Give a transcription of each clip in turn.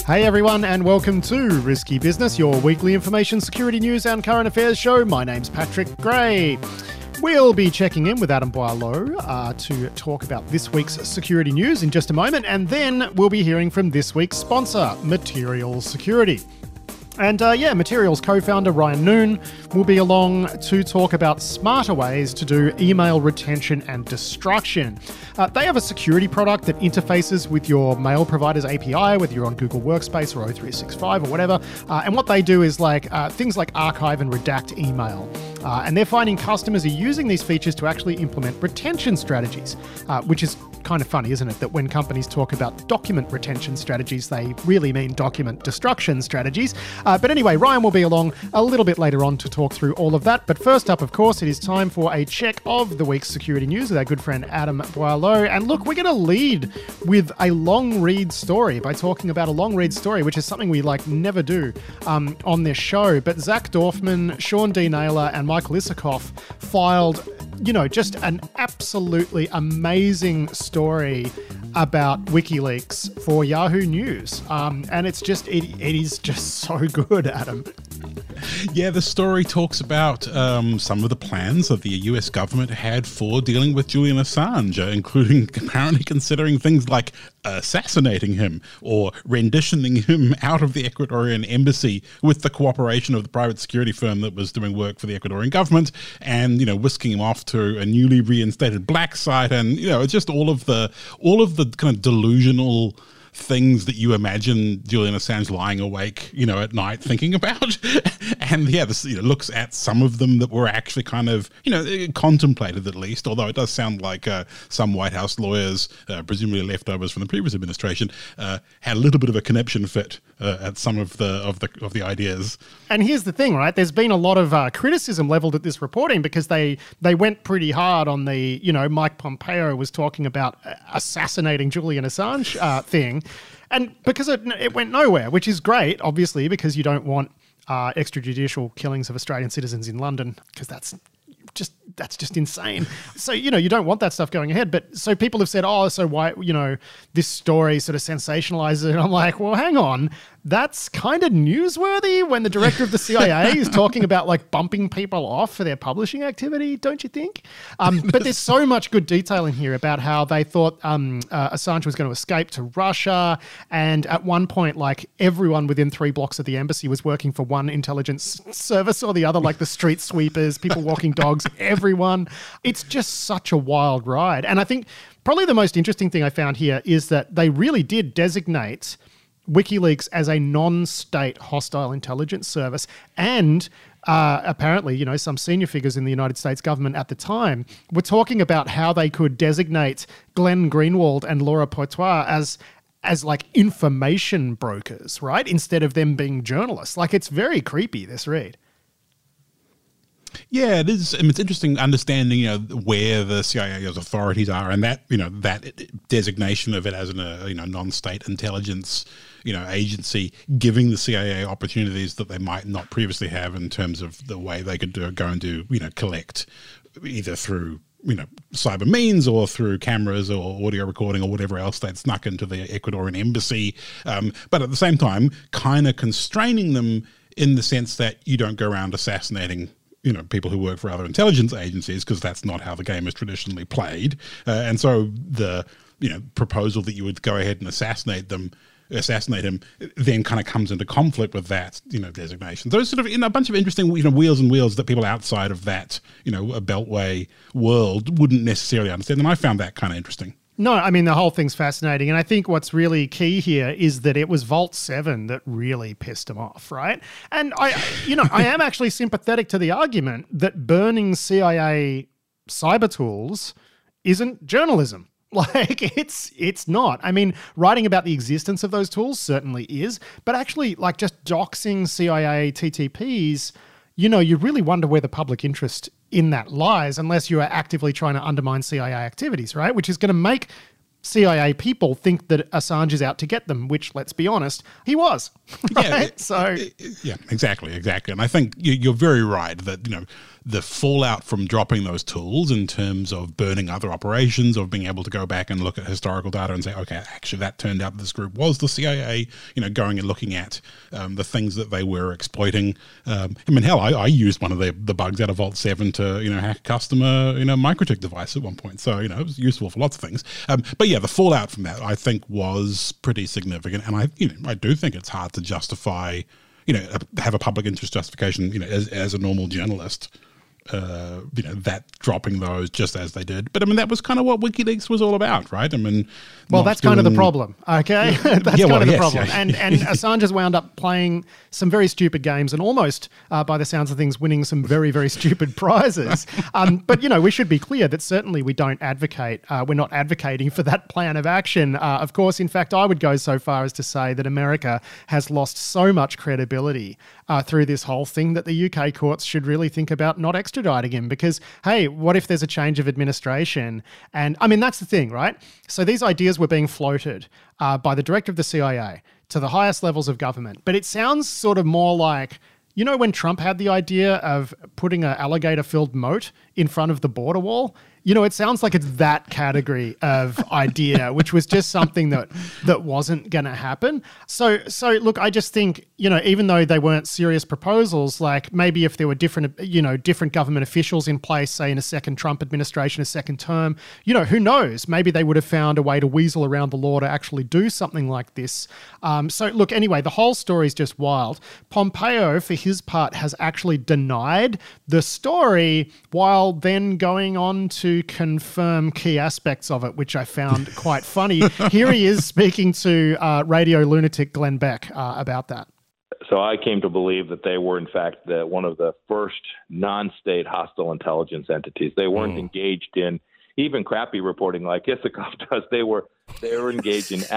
Hey everyone, and welcome to Risky Business, your weekly information security news and current affairs show. My name's Patrick Gray. We'll be checking in with Adam Boileau to talk about this week's security news in just a moment, and then we'll be hearing from this week's sponsor, Materials Security. And Materials co-founder Ryan Noon will be along to talk about smarter ways to do email retention and destruction. They have a security product that interfaces with your mail provider's API, whether you're on Google Workspace or O365 or whatever. And what they do is things like archive and redact email. And they're finding customers are using these features to actually implement retention strategies, which is kind of funny, isn't it? That when companies talk about document retention strategies, they really mean document destruction strategies. But anyway, Ryan will be along a little bit later on to talk through all of that. But first up, of course, it is time for a check of the week's security news with our good friend Adam Boileau. And look, we're going to lead with a long read story by talking about a long read story, which is something we never do on this show. But Zach Dorfman, Sean D. Naylor, and Michael Isikoff filed just an absolutely amazing story about WikiLeaks for Yahoo News. And it is just so good, Adam. Yeah, the story talks about some of the plans that the US government had for dealing with Julian Assange, including apparently considering things like assassinating him or renditioning him out of the Ecuadorian embassy with the cooperation of the private security firm that was doing work for the Ecuadorian government, and whisking him off to a newly reinstated black site, and just all of the kind of delusional things that you imagine Julian Assange lying awake, at night thinking about. And this looks at some of them that were actually kind of, contemplated at least, although it does sound like some White House lawyers, presumably leftovers from the previous administration, had a little bit of a conniption fit at some of the ideas. And here's the thing, right? There's been a lot of criticism leveled at this reporting because they went pretty hard on the, Mike Pompeo was talking about assassinating Julian Assange thing. And because it went nowhere, which is great, obviously, because you don't want extrajudicial killings of Australian citizens in London, because that's just insane. So, you don't want that stuff going ahead. But so people have said, so why, this story sort of sensationalizes it. And I'm like, well, hang on. That's kind of newsworthy when the director of the CIA is talking about bumping people off for their publishing activity, don't you think? But there's so much good detail in here about how they thought Assange was going to escape to Russia. And at one point, everyone within 3 blocks of the embassy was working for one intelligence service or the other, like the street sweepers, people walking dogs, everyone. It's just such a wild ride. And I think probably the most interesting thing I found here is that they really did designate WikiLeaks as a non-state hostile intelligence service. And apparently, some senior figures in the United States government at the time were talking about how they could designate Glenn Greenwald and Laura Poitois as information brokers, right? Instead of them being journalists. It's very creepy, this read. Yeah, it is. It's interesting understanding, where the CIA's authorities are, and that, that designation of it as a non-state intelligence, agency, giving the CIA opportunities that they might not previously have in terms of the way they could go and do, collect either through cyber means or through cameras or audio recording or whatever else they'd snuck into the Ecuadorian embassy. But at the same time, kind of constraining them in the sense that you don't go around assassinating people who work for other intelligence agencies, because that's not how the game is traditionally played. And so the, proposal that you would go ahead and assassinate him then kind of comes into conflict with that, designation. So it's sort of in a bunch of interesting, wheels and wheels that people outside of that, a Beltway world wouldn't necessarily understand. And I found that kind of interesting. No, I mean, the whole thing's fascinating. And I think what's really key here is that it was Vault 7 that really pissed him off, right? And I am actually sympathetic to the argument that burning CIA cyber tools isn't journalism. It's not. I mean, writing about the existence of those tools certainly is, but actually, just doxing CIA TTPs, you really wonder where the public interest in that lies, unless you are actively trying to undermine CIA activities, right? Which is going to make CIA people think that Assange is out to get them, which, let's be honest, he was. Right? Yeah, exactly. And I think you're very right that, the fallout from dropping those tools in terms of burning other operations, of being able to go back and look at historical data and say, okay, actually that turned out this group was the CIA, going and looking at the things that they were exploiting. I mean, hell, I used one of the bugs out of Vault 7 to, hack a customer, MikroTik device at one point. So, it was useful for lots of things. But yeah, the fallout from that, I think, was pretty significant. And I do think it's hard to justify, have a public interest justification, as a normal journalist, that dropping those just as they did. But I mean, that was kind of what WikiLeaks was all about, right? I mean, well, that's kind of the problem, okay? That's kind of the problem. Yeah. And Assange has wound up playing some very stupid games and almost, by the sounds of things, winning some very, very stupid prizes. But, we should be clear that certainly we don't advocate, we're not advocating for that plan of action. Of course, in fact, I would go so far as to say that America has lost so much credibility through this whole thing that the UK courts should really think about not extraditing him, because, hey, what if there's a change of administration? And I mean, that's the thing, right? So these ideas were being floated by the director of the CIA to the highest levels of government. But it sounds sort of more like, when Trump had the idea of putting an alligator-filled moat in front of the border wall? It sounds like it's that category of idea, which was just something that wasn't going to happen. So look, I just think, even though they weren't serious proposals, like maybe if there were different government officials in place, say in a second Trump administration, a second term, who knows? Maybe they would have found a way to weasel around the law to actually do something like this. So look, anyway, the whole story is just wild. Pompeo, for his part, has actually denied the story while then going on to confirm key aspects of it, which I found quite funny. Here he is speaking to radio lunatic Glenn Beck about that. So I came to believe that they were, in fact, one of the first non-state hostile intelligence entities. They weren't engaged in even crappy reporting like Isikoff does. They were engaged in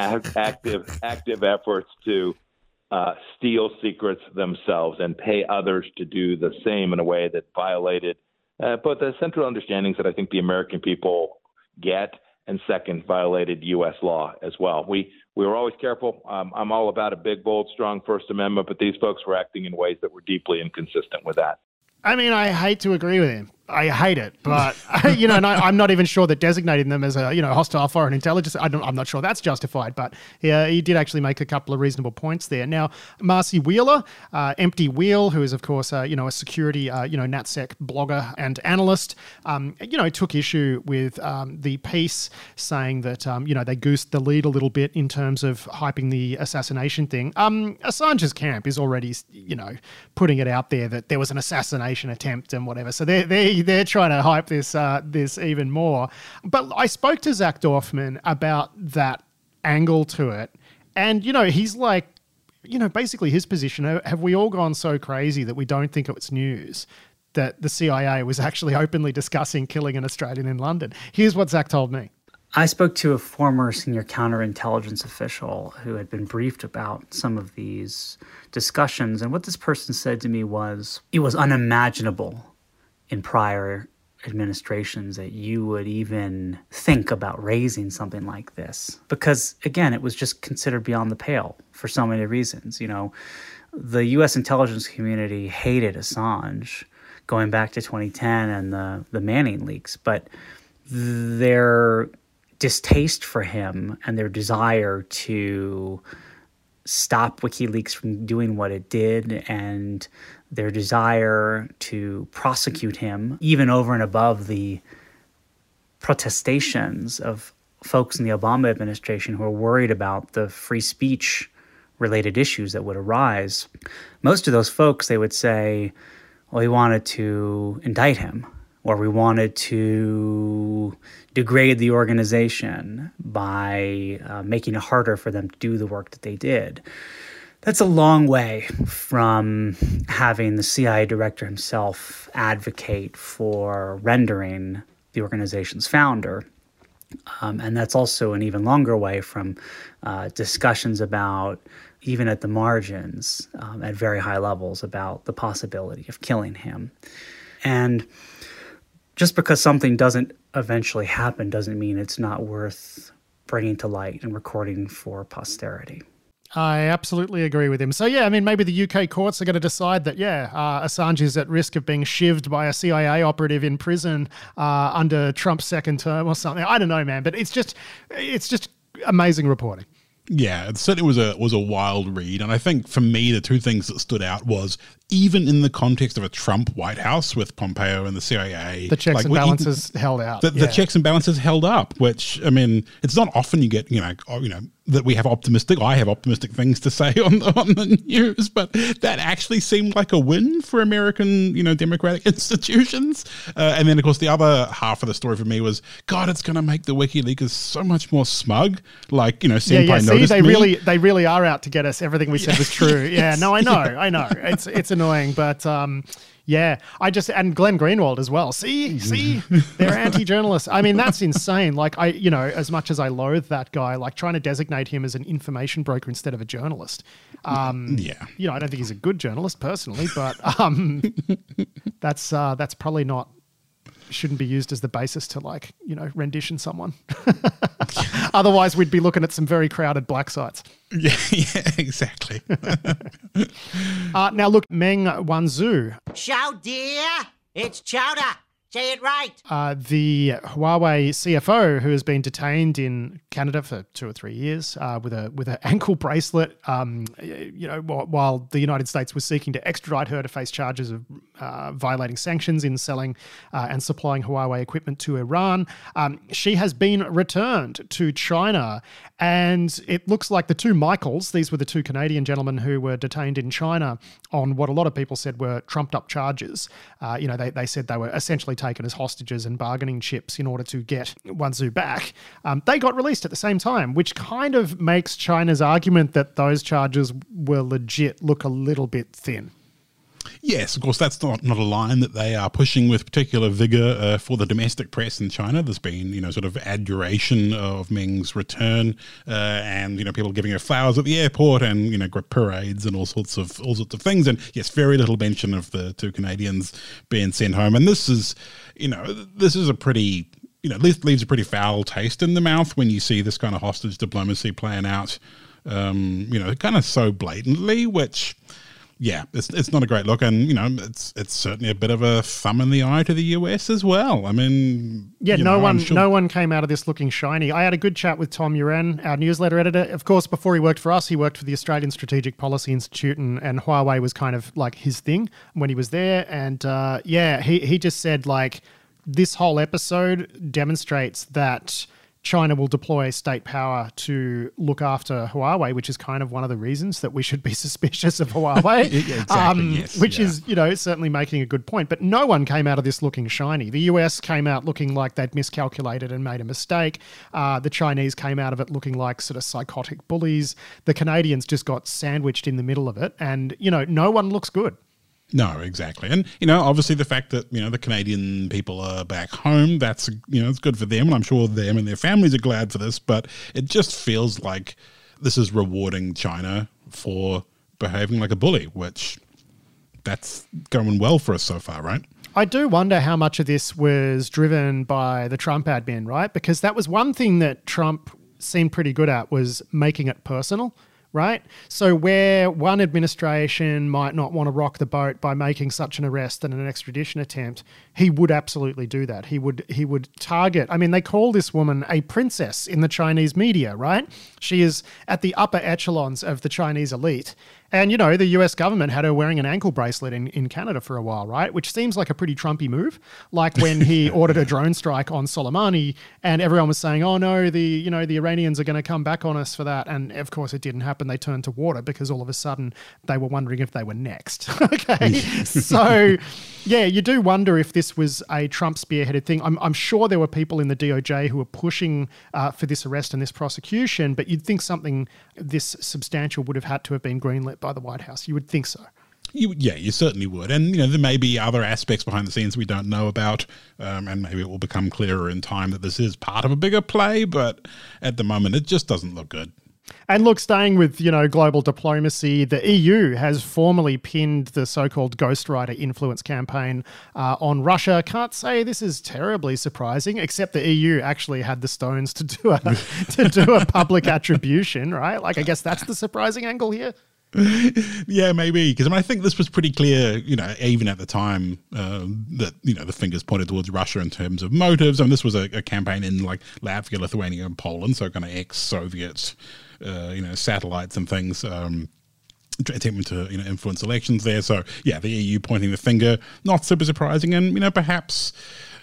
active efforts to steal secrets themselves and pay others to do the same in a way that violated but the central understandings that I think the American people get, and second, violated U.S. law as well. We were always careful. I'm all about a big, bold, strong First Amendment, but these folks were acting in ways that were deeply inconsistent with that. I mean, I hate to agree with him. I hate it, but and I'm not even sure that designating them as a hostile foreign intelligence, I'm not sure that's justified. But yeah, he did actually make a couple of reasonable points there. Now, Marcy Wheeler, Empty Wheel, who is of course a security NatSec blogger and analyst, took issue with the piece, saying that they goosed the lead a little bit in terms of hyping the assassination thing. Assange's camp is already putting it out there that there was an assassination attempt and whatever. So they're trying to hype this even more. But I spoke to Zach Dorfman about that angle to it. And, he's like, basically his position, have we all gone so crazy that we don't think it's news that the CIA was actually openly discussing killing an Australian in London? Here's what Zach told me. I spoke to a former senior counterintelligence official who had been briefed about some of these discussions. And what this person said to me was, it was unimaginable in prior administrations that you would even think about raising something like this. Because, again, it was just considered beyond the pale for so many reasons. The U.S. intelligence community hated Assange going back to 2010 and the Manning leaks, but their distaste for him and their desire to stop WikiLeaks from doing what it did and their desire to prosecute him, even over and above the protestations of folks in the Obama administration who are worried about the free speech related issues that would arise. Most of those folks, they would say, well, we wanted to indict him, or we wanted to degrade the organization by making it harder for them to do the work that they did. That's a long way from having the CIA director himself advocate for rendering the organization's founder. And that's also an even longer way from discussions about, even at the margins, at very high levels, about the possibility of killing him. And just because something doesn't eventually happen doesn't mean it's not worth bringing to light and recording for posterity. I absolutely agree with him. So, yeah, I mean, maybe the UK courts are going to decide that, Assange is at risk of being shivved by a CIA operative in prison under Trump's second term or something. I don't know, man, but it's just amazing reporting. Yeah, it certainly was a wild read. And I think for me, the two things that stood out was even in the context of a Trump White House with Pompeo and the CIA. The checks and balances held out. The checks and balances held up, which, I mean, it's not often you get, that we have I have optimistic things to say on the news, but that actually seemed like a win for American, democratic institutions. And then, of course, the other half of the story for me was, God, it's going to make the WikiLeakers so much more smug. Like, Senpai noticed me. They really are out to get us. Everything we said was true. Yeah, no, I know. It's annoying, but and Glenn Greenwald as well. See, they're anti-journalists. I mean, that's insane. Like as much as I loathe that guy, like trying to designate him as an information broker instead of a journalist. I don't think he's a good journalist personally, but that's probably not. Shouldn't be used as the basis to rendition someone. Otherwise, we'd be looking at some very crowded black sites. Yeah, exactly. Now look, Meng Wanzhou. Chow dear, it's chowder. Say it right. The Huawei CFO, who has been detained in Canada for 2 or 3 years with an ankle bracelet, while the United States was seeking to extradite her to face charges of violating sanctions in selling and supplying Huawei equipment to Iran. She has been returned to China, and it looks like the two Michaels, these were the two Canadian gentlemen who were detained in China on what a lot of people said were trumped-up charges. They said they were essentially taken as hostages and bargaining chips in order to get Wanzhou back. They got released at the same time, which kind of makes China's argument that those charges were legit look a little bit thin. Yes, of course, that's not a line that they are pushing with particular vigor for the domestic press in China. There's been, sort of adoration of Meng's return and, people giving her flowers at the airport and, parades and all sorts of things. And yes, very little mention of the two Canadians being sent home. And this is a pretty, leaves a pretty foul taste in the mouth when you see this kind of hostage diplomacy playing out, kind of so blatantly, which... Yeah, it's not a great look, and it's certainly a bit of a thumb in the eye to the US as well. I mean, no one came out of this looking shiny. I had a good chat with Tom Uran, our newsletter editor. Of course, before he worked for us, he worked for the Australian Strategic Policy Institute, and Huawei was kind of like his thing when he was there. And he just said this whole episode demonstrates that China will deploy state power to look after Huawei, which is kind of one of the reasons that we should be suspicious of Huawei. Exactly, which is, certainly making a good point. But no one came out of this looking shiny. The US came out looking like they'd miscalculated and made a mistake. The Chinese came out of it looking like sort of psychotic bullies. The Canadians just got sandwiched in the middle of it. And, no one looks good. No, exactly. And, obviously the fact that, the Canadian people are back home, that's, it's good for them. And I'm sure them and their families are glad for this, but it just feels like this is rewarding China for behaving like a bully, which that's going well for us so far, right? I do wonder how much of this was driven by the Trump admin, right? Because that was one thing that Trump seemed pretty good at, was making it personal. Right? So where one administration might not want to rock the boat by making such an arrest and an extradition attempt, he would absolutely do that. He would target. I mean, they call this woman a princess in the Chinese media, right? She is at the upper echelons of the Chinese elite. And, the US government had her wearing an ankle bracelet in Canada for a while, right? Which seems like a pretty Trumpy move. Like when he ordered a drone strike on Soleimani and everyone was saying, oh no, the Iranians are going to come back on us for that. And of course it didn't happen. They turned to water because all of a sudden they were wondering if they were next. Okay. So yeah, you do wonder if this was a Trump spearheaded thing. I'm sure there were people in the DOJ who were pushing for this arrest and this prosecution, but you'd think something this substantial would have had to have been greenlit by the White House. You would think so. You certainly would. And, there may be other aspects behind the scenes we don't know about, and maybe it will become clearer in time that this is part of a bigger play, but at the moment it just doesn't look good. And look, staying with, global diplomacy, the EU has formally pinned the so-called ghostwriter influence campaign on Russia. Can't say this is terribly surprising, except the EU actually had the stones to do a public attribution, right? Like, I guess that's the surprising angle here. Yeah, maybe. Because I think this was pretty clear, even at the time that, the fingers pointed towards Russia in terms of motives. I mean, this was a campaign in like Latvia, Lithuania, and Poland, so kind of ex-Soviet, satellites and things. Attempting to influence elections there. So yeah, the EU pointing the finger, not super surprising, and perhaps.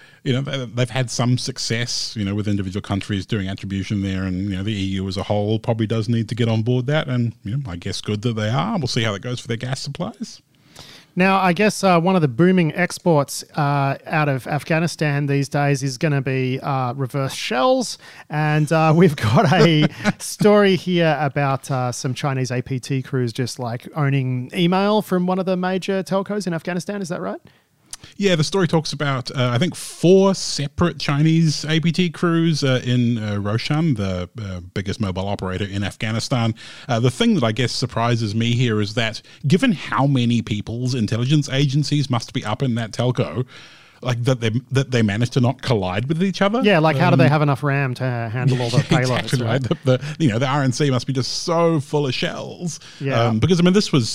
They've had some success, with individual countries doing attribution there, and the EU as a whole probably does need to get on board that, and I guess good that they are. We'll see how that goes for their gas supplies. Now, I guess one of the booming exports out of Afghanistan these days is going to be reverse shells, and we've got a story here about some Chinese APT crews just like owning email from one of the major telcos in Afghanistan. Is that right? Yeah, the story talks about, I think, 4 separate Chinese APT crews in Roshan, the biggest mobile operator in Afghanistan. The thing that I guess surprises me here is that given how many people's intelligence agencies must be up in that telco, like that they managed to not collide with each other. Yeah, like how do they have enough RAM to handle all the payloads? Exactly right. The RNC must be just so full of shells. Yeah. Because this was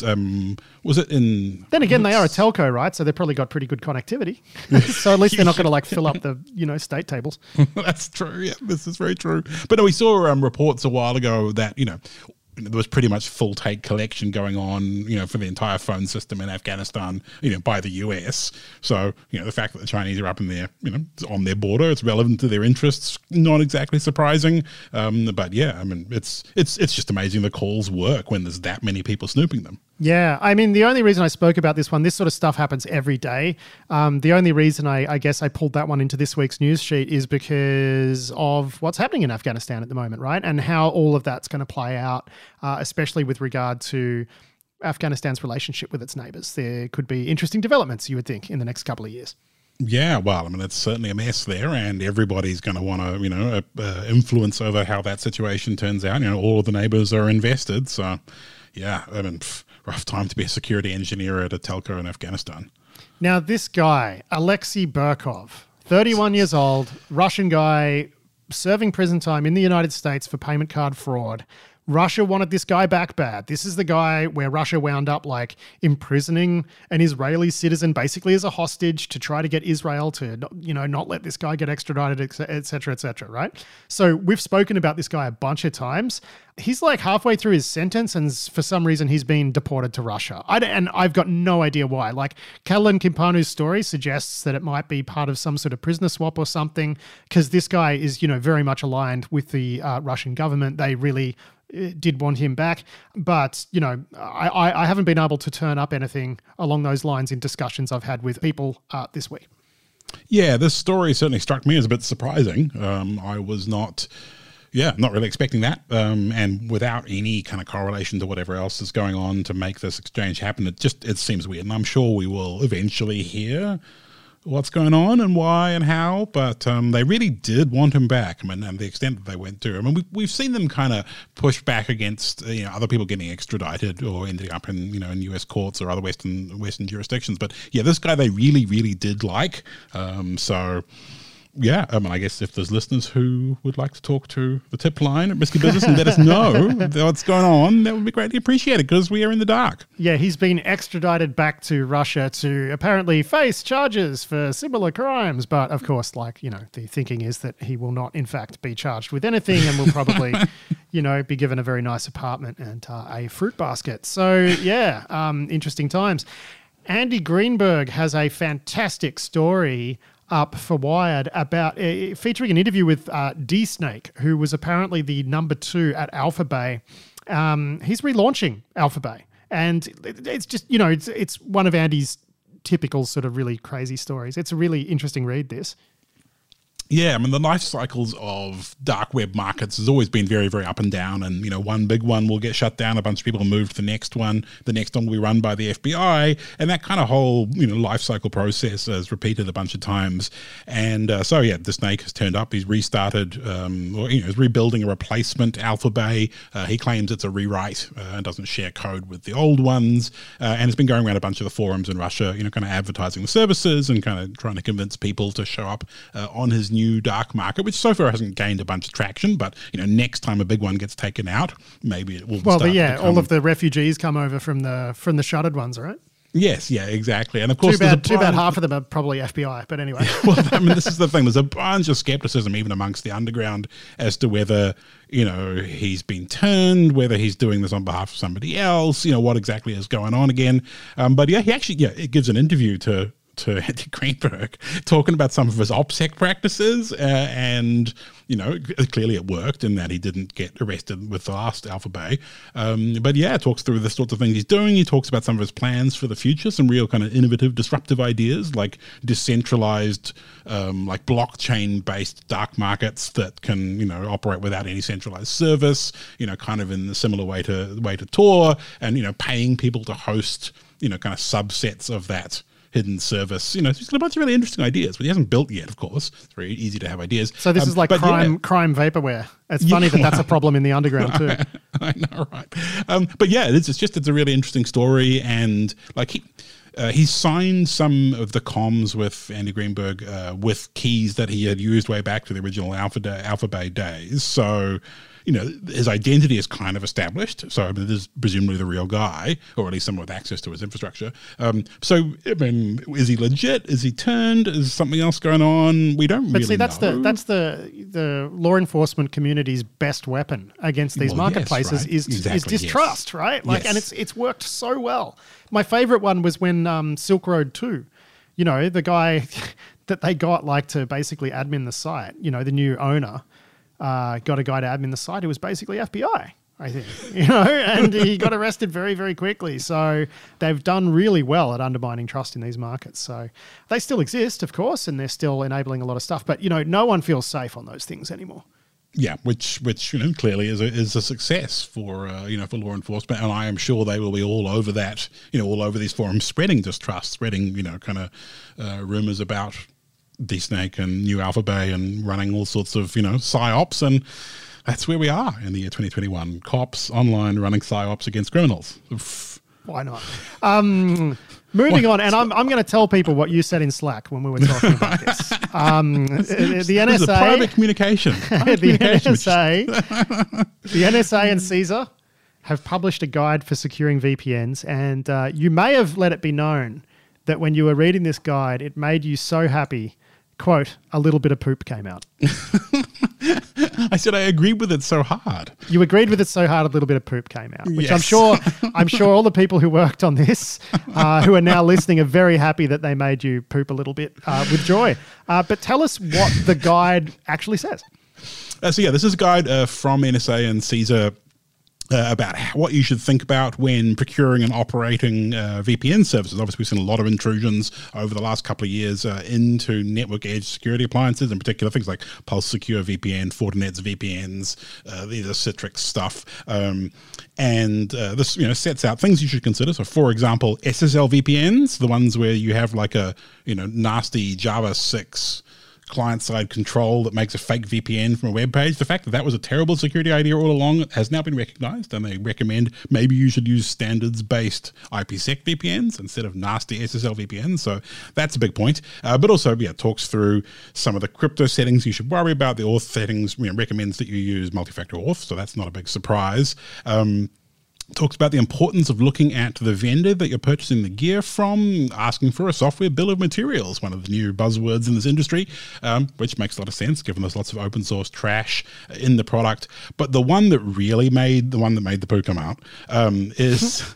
it in? Then again, they are a telco, right? So they've probably got pretty good connectivity. So at least they're not going to fill up the state tables. That's true. Yeah, this is very true. But no, we saw reports a while ago that there was pretty much full take collection going on, for the entire phone system in Afghanistan, by the US. So, the fact that the Chinese are up in there, on their border, it's relevant to their interests, not exactly surprising. But yeah, I mean, it's just amazing the calls work when there's that many people snooping them. Yeah, I mean, the only reason I spoke about this one, this sort of stuff happens every day. The only reason I guess I pulled that one into this week's news sheet is because of what's happening in Afghanistan at the moment, right? And how all of that's going to play out, especially with regard to Afghanistan's relationship with its neighbours. There could be interesting developments, you would think, in the next couple of years. Yeah, well, I mean, it's certainly a mess there, and everybody's going to want to, influence over how that situation turns out. All of the neighbours are invested, so yeah, I mean, rough time to be a security engineer at a telco in Afghanistan. Now, this guy, Alexei Burkov, 31 years old, Russian guy, serving prison time in the United States for payment card fraud. Russia wanted this guy back bad. This is the guy where Russia wound up imprisoning an Israeli citizen basically as a hostage to try to get Israel to, not let this guy get extradited, et cetera, right? So we've spoken about this guy a bunch of times. He's halfway through his sentence and for some reason he's been deported to Russia. And I've got no idea why. Catalin Kimpanu's story suggests that it might be part of some sort of prisoner swap or something, because this guy is, very much aligned with the Russian government. They really did want him back. But, I haven't been able to turn up anything along those lines in discussions I've had with people this week. Yeah, this story certainly struck me as a bit surprising. I was not really expecting that. And without any kind of correlation to whatever else is going on to make this exchange happen, it seems weird. And I'm sure we will eventually hear what's going on and why and how, but they really did want him back. I mean, and the extent that they went to. I mean, we've seen them kind of push back against other people getting extradited or ending up in in U.S. courts or other Western jurisdictions. But yeah, this guy they really, really did like. So. Yeah, I mean, I guess if there's listeners who would like to talk to the tip line at Risky Business and let us know what's going on, that would be greatly appreciated because we are in the dark. Yeah, he's been extradited back to Russia to apparently face charges for similar crimes. But of course, the thinking is that he will not, in fact, be charged with anything and will probably, be given a very nice apartment and a fruit basket. So, yeah, interesting times. Andy Greenberg has a fantastic story up for Wired about featuring an interview with D-Snake, who was apparently the number 2 at Alphabay. He's relaunching Alphabay, and it's just it's one of Andy's typical sort of really crazy stories. It's a really interesting read, this. Yeah, I mean, the life cycles of dark web markets has always been very, very up and down. And, one big one will get shut down. A bunch of people will move to the next one. The next one will be run by the FBI. And that kind of whole, life cycle process is repeated a bunch of times. And the snake has turned up. He's restarted, he's rebuilding a replacement AlphaBay. He claims it's a rewrite and doesn't share code with the old ones. And it's been going around a bunch of the forums in Russia, kind of advertising the services and kind of trying to convince people to show up on his new dark market, which so far hasn't gained a bunch of traction. But next time a big one gets taken out, maybe it will. Well, all of the refugees come over from the shuttered ones, right? Yes, yeah, exactly. And of course, too bad half of them are probably FBI. But anyway, well, I mean, this is the thing. There's a bunch of skepticism even amongst the underground as to whether he's been turned, whether he's doing this on behalf of somebody else. What exactly is going on again? But he actually it gives an interview to Andy Greenberg talking about some of his OPSEC practices and, clearly it worked in that he didn't get arrested with the last AlphaBay. Talks through the sorts of things he's doing. He talks about some of his plans for the future, some real kind of innovative, disruptive ideas like decentralized, like blockchain-based dark markets that can, operate without any centralized service, kind of in the similar way to Tor and, paying people to host, kind of subsets of that hidden service. He's got a bunch of really interesting ideas, but he hasn't built yet, of course. It's very easy to have ideas. So this is like crime vaporware. It's funny that's a problem in the underground too. I know, right? It's a really interesting story, and like he signed some of the comms with Andy Greenberg with keys that he had used way back to the original AlphaBay days. So his identity is kind of established. So it is presumably the real guy, or at least someone with access to his infrastructure. Is he legit? Is he turned? Is something else going on? We don't really know. That's the law enforcement community's best weapon against these marketplaces is distrust, right? Like, and it's worked so well. My favorite one was when Silk Road 2, the guy that they got to basically admin the site, the new owner, got a guy to admin the site who was basically FBI, I think, and he got arrested very, very quickly. So they've done really well at undermining trust in these markets. So they still exist, of course, and they're still enabling a lot of stuff. But, no one feels safe on those things anymore. Yeah, which clearly is a success for for law enforcement, and I am sure they will be all over that, all over these forums, spreading distrust, spreading rumors about DSnake and new AlphaBay and running all sorts of psyops, and that's where we are in the year 2021. Cops online running psyops against criminals. Why not? Moving on, and I'm going to tell people what you said in Slack when we were talking about this. The NSA, this is a private communication. The NSA and CISA have published a guide for securing VPNs, and you may have let it be known that when you were reading this guide, it made you so happy. Quote, a little bit of poop came out. I said I agreed with it so hard. You agreed with it so hard a little bit of poop came out, which yes. I'm sure all the people who worked on this, who are now listening, are very happy that they made you poop a little bit with joy. But tell us what the guide actually says. This is a guide from NSA and CISA about what you should think about when procuring and operating VPN services. Obviously, we've seen a lot of intrusions over the last couple of years into network edge security appliances, in particular things like Pulse Secure VPN, Fortinet's VPNs, these are Citrix stuff. This sets out things you should consider. So, for example, SSL VPNs, the ones where you have like a nasty Java 6 client-side control that makes a fake VPN from a web page. The fact that was a terrible security idea all along has now been recognized, and they recommend maybe you should use standards-based IPsec VPNs instead of nasty SSL VPNs. So that's a big point. But also, talks through some of the crypto settings you should worry about. The auth settings recommends that you use multi-factor auth, so that's not a big surprise. Talks about the importance of looking at the vendor that you're purchasing the gear from, asking for a software bill of materials, one of the new buzzwords in this industry, which makes a lot of sense given there's lots of open source trash in the product. But the one that really made the poo come out is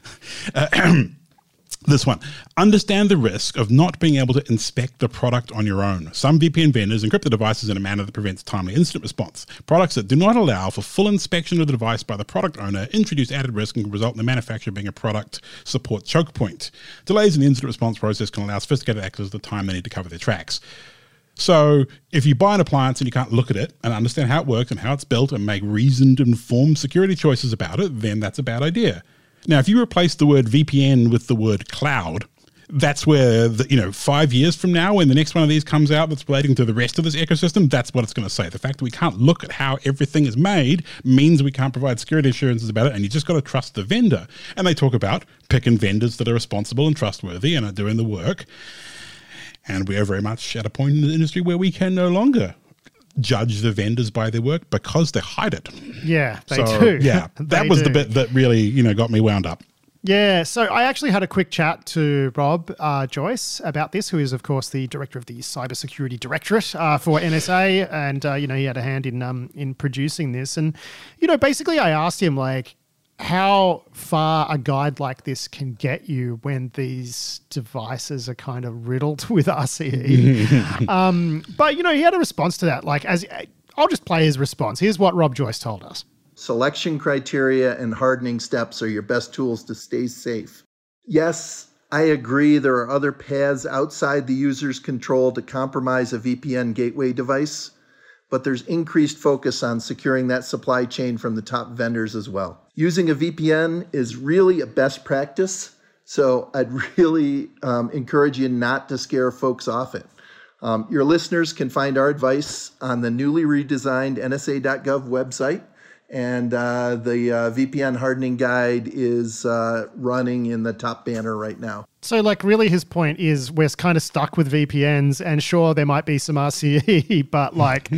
this one. Understand the risk of not being able to inspect the product on your own. Some VPN vendors encrypt the devices in a manner that prevents timely incident response. Products that do not allow for full inspection of the device by the product owner introduce added risk and can result in the manufacturer being a product support choke point. Delays in the incident response process can allow sophisticated actors the time they need to cover their tracks. So if you buy an appliance and you can't look at it and understand how it works and how it's built and make reasoned, informed security choices about it, then that's a bad idea. Now, if you replace the word VPN with the word cloud, that's where, 5 years from now, when the next one of these comes out that's relating to the rest of this ecosystem, that's what it's going to say. The fact that we can't look at how everything is made means we can't provide security assurances about it, and you just got to trust the vendor. And they talk about picking vendors that are responsible and trustworthy and are doing the work. And we are very much at a point in the industry where we can no longer judge the vendors by their work because they hide it. Yeah, they do. Yeah, that was the bit that really, got me wound up. Yeah, so I actually had a quick chat to Rob Joyce about this, who is, of course, the director of the Cybersecurity Directorate for NSA, and he had a hand in producing this. And basically, I asked him how far a guide like this can get you when these devices are kind of riddled with RCE. But he had a response to that. I'll just play his response. Here's what Rob Joyce told us. Selection criteria and hardening steps are your best tools to stay safe. Yes, I agree there are other paths outside the user's control to compromise a VPN gateway device, but there's increased focus on securing that supply chain from the top vendors as well. Using a VPN is really a best practice, so I'd really encourage you not to scare folks off it. Your listeners can find our advice on the newly redesigned NSA.gov website. And the VPN hardening guide is running in the top banner right now. So, really his point is we're kind of stuck with VPNs, and sure, there might be some RCE, but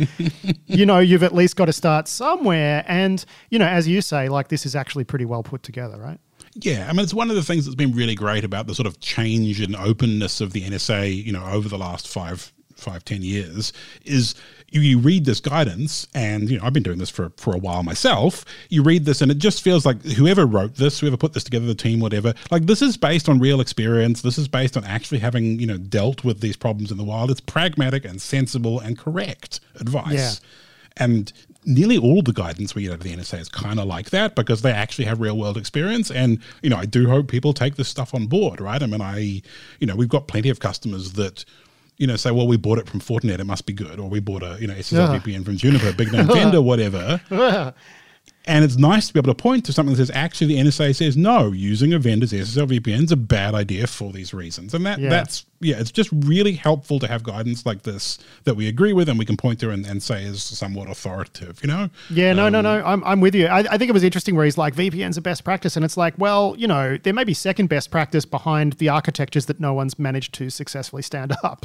you've at least got to start somewhere. And, as you say, this is actually pretty well put together, right? Yeah, I mean, it's one of the things that's been really great about the sort of change and openness of the NSA, over the last 5-10 years is you read this guidance, and I've been doing this for a while myself. You read this and it just feels like whoever wrote this, whoever put this together, the team, whatever, this is based on real experience. This is based on actually having dealt with these problems in the wild. It's pragmatic and sensible and correct advice. Yeah. And nearly all the guidance we get out of the NSA is kind of like that because they actually have real world experience. And, I do hope people take this stuff on board, right? I mean, we've got plenty of customers that say, well, we bought it from Fortinet, it must be good. Or we bought a, SSL VPN from Juniper, big name vendor, whatever. And it's nice to be able to point to something that says, actually, the NSA says, no, using a vendor's SSL VPN is a bad idea for these reasons. And that's it's just really helpful to have guidance like this that we agree with and we can point to and say is somewhat authoritative, Yeah, no. I'm with you. I think it was interesting where he's like, VPN's a best practice. And it's like, well, there may be second best practice behind the architectures that no one's managed to successfully stand up.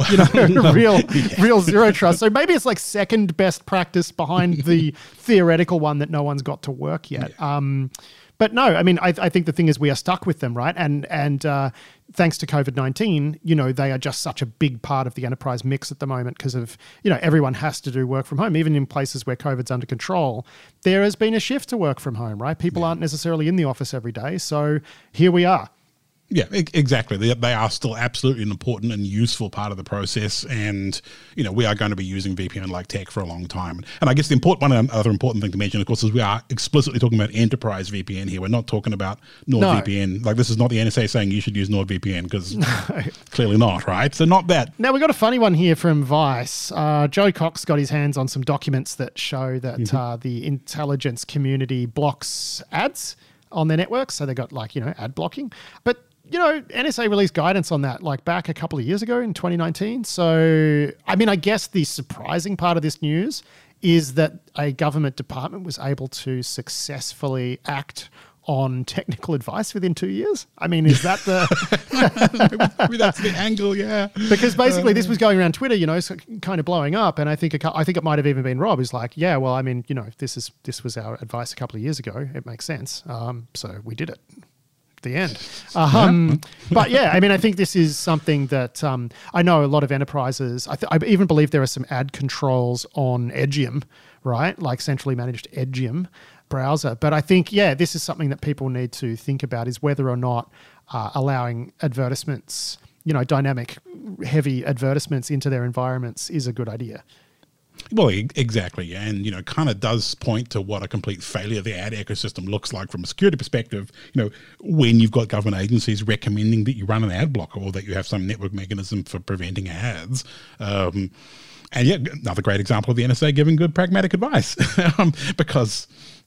Real zero trust. So maybe it's second best practice behind the theoretical one that no one's got to work yet. Yeah. But no, I mean, I think the thing is we are stuck with them, right? And thanks to COVID-19, they are just such a big part of the enterprise mix at the moment because of, everyone has to do work from home. Even in places where COVID's under control, there has been a shift to work from home, right? People aren't necessarily in the office every day. So here we are. Yeah, exactly. They are still absolutely an important and useful part of the process. And, we are going to be using VPN-like tech for a long time. And I guess one other important thing to mention, of course, is we are explicitly talking about enterprise VPN here. We're not talking about NordVPN. No. This is not the NSA saying you should use NordVPN because clearly not, right? So not that. Now, we've got a funny one here from Vice. Joe Cox got his hands on some documents that show that the intelligence community blocks ads on their networks. So they got ad blocking. But NSA released guidance on that back a couple of years ago in 2019. So, I mean, I guess the surprising part of this news is that a government department was able to successfully act on technical advice within 2 years. I mean, is that maybe that's the angle, yeah. Because basically this was going around Twitter, so kind of blowing up. And I think it might have even been Rob who's like, yeah, well, I mean, this was our advice a couple of years ago. It makes sense. So we did it. The end. But yeah, I mean, I think this is something that I know a lot of enterprises, I even believe there are some ad controls on Edgeium, right? Centrally managed Edgeium browser. But I think, this is something that people need to think about is whether or not allowing advertisements, dynamic, heavy advertisements into their environments is a good idea. Well, exactly. And, kind of does point to what a complete failure the ad ecosystem looks like from a security perspective, when you've got government agencies recommending that you run an ad blocker or that you have some network mechanism for preventing ads. And yet, another great example of the NSA giving good pragmatic advice because,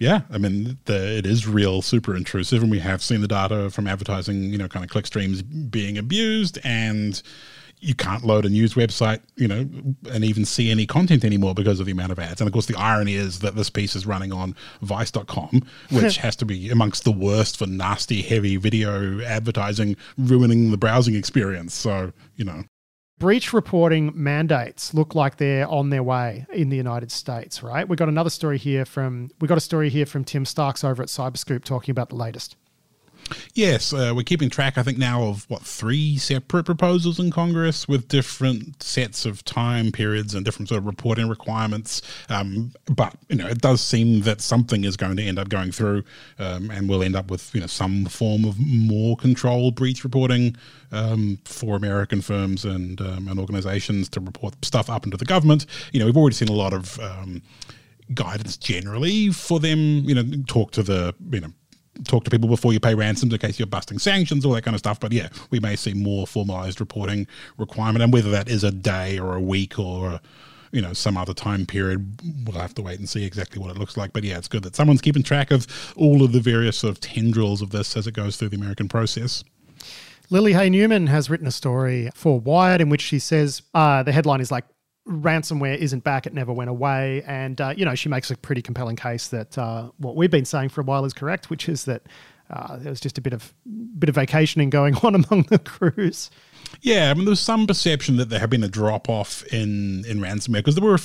it is real super intrusive, and we have seen the data from advertising, kind of click streams being abused, and you can't load a news website, and even see any content anymore because of the amount of ads. And of course, the irony is that this piece is running on Vice.com, which has to be amongst the worst for nasty, heavy video advertising, ruining the browsing experience. So, Breach reporting mandates look like they're on their way in the United States, right? We got a story here from Tim Starks over at Cyberscoop talking about the latest. Yes, we're keeping track, I think, now of 3 separate proposals in Congress with different sets of time periods and different sort of reporting requirements. But it does seem that something is going to end up going through, and we'll end up with some form of more controlled breach reporting for American firms and organizations to report stuff up into the government. We've already seen a lot of guidance generally for them. Talk to people before you pay ransoms in case you're busting sanctions, all that kind of stuff. But yeah, we may see more formalized reporting requirement, and whether that is a day or a week or some other time period, we'll have to wait and see exactly what it looks like. But yeah, it's good that someone's keeping track of all of the various sort of tendrils of this as it goes through the American process. Lily Hay Newman has written a story for Wired in which she says the headline is like, ransomware isn't back, it never went away. And, she makes a pretty compelling case that what we've been saying for a while is correct, which is that there was just a bit of vacationing going on among the crews. Yeah, there was some perception that there had been a drop off in ransomware because there were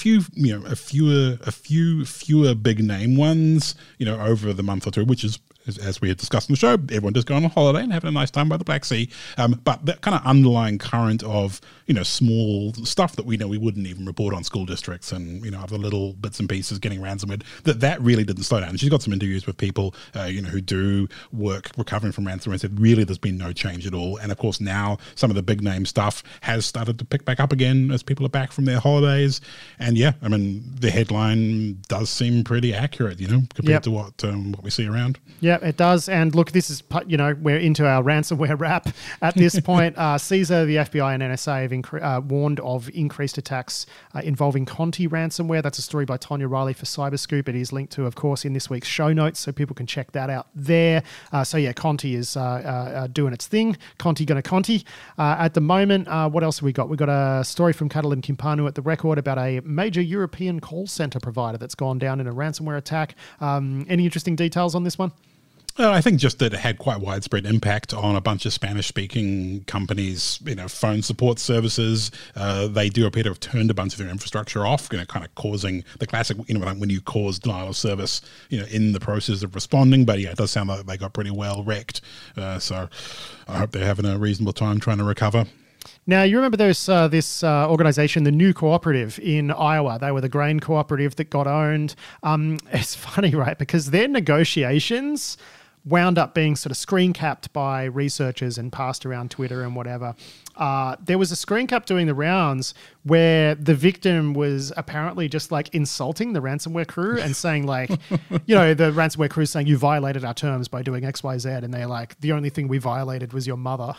a fewer big name ones, over the month or two, which is, as we had discussed in the show, everyone just going on holiday and having a nice time by the Black Sea. But that kind of underlying current of, small stuff that we know we wouldn't even report on school districts and, other little bits and pieces getting ransomware, that really didn't slow down. And she's got some interviews with people, who do work recovering from ransomware and said, really, there's been no change at all. And of course, now some of the big name stuff has started to pick back up again as people are back from their holidays. And yeah, the headline does seem pretty accurate, compared to what we see around. Yeah, it does. And look, this is, we're into our ransomware wrap at this point. CISA, the FBI and NSA have warned of increased attacks involving Conti ransomware. That's a story by Tonya Riley for Cyberscoop. It is linked to, of course, in this week's show notes, so people can check that out there. Conti is doing its thing. Conti gonna Conti. At the moment, what else have we got? We've got a story from Catalin Kimpanu at The Record about a major European call center provider that's gone down in a ransomware attack. Any interesting details on this one? I think just that it had quite widespread impact on a bunch of Spanish-speaking companies, phone support services. They do appear to have turned a bunch of their infrastructure off, kind of causing the classic, when you cause denial of service, in the process of responding. But yeah, it does sound like they got pretty well wrecked. So I hope they're having a reasonable time trying to recover. Now, you remember this organization, the New Cooperative in Iowa. They were the grain cooperative that got owned. It's funny, right? Because their negotiations wound up being sort of screen capped by researchers and passed around Twitter and whatever. There was a screen cap doing the rounds where the victim was apparently just like insulting the ransomware crew and saying like, the ransomware crew saying you violated our terms by doing X, Y, Z. And they're like, the only thing we violated was your mother.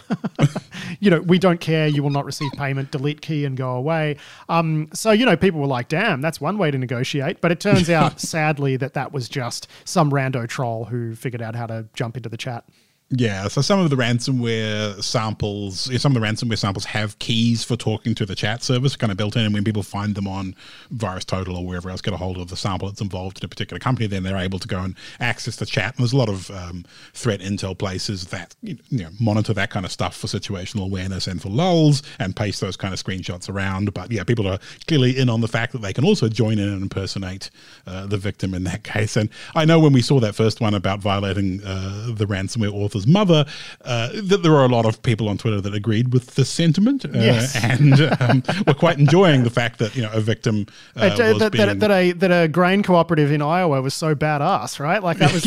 We don't care. You will not receive payment, delete key and go away. So, people were like, damn, that's one way to negotiate. But it turns out, sadly, that was just some rando troll who figured out how to jump into the chat. Yeah, so some of the ransomware samples have keys for talking to the chat service kind of built in, and when people find them on VirusTotal or wherever else, get a hold of the sample that's involved in a particular company, then they're able to go and access the chat. And there's a lot of threat intel places that monitor that kind of stuff for situational awareness and for lulls and paste those kind of screenshots around. But yeah, people are clearly in on the fact that they can also join in and impersonate the victim in that case. And I know when we saw that first one about violating the ransomware authors Martha's mother, that there were a lot of people on Twitter that agreed with this sentiment, Yes. and were quite enjoying the fact that a victim was being... that a grain cooperative in Iowa was so badass, right? Like that was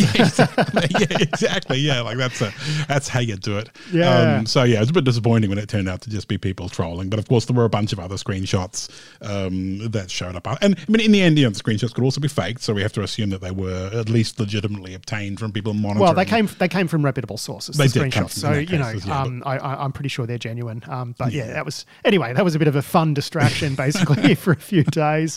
exactly. Yeah, like that's how you do it. Yeah. So yeah, it's a bit disappointing when it turned out to just be people trolling. But of course, there were a bunch of other screenshots that showed up, and I mean, in the end, the screenshots could also be faked. So we have to assume that they were at least legitimately obtained from people monitoring. Well, they came from reputable sources. They the did come screenshots, from I'm pretty sure they're genuine. But that was a bit of a fun distraction, basically, for a few days.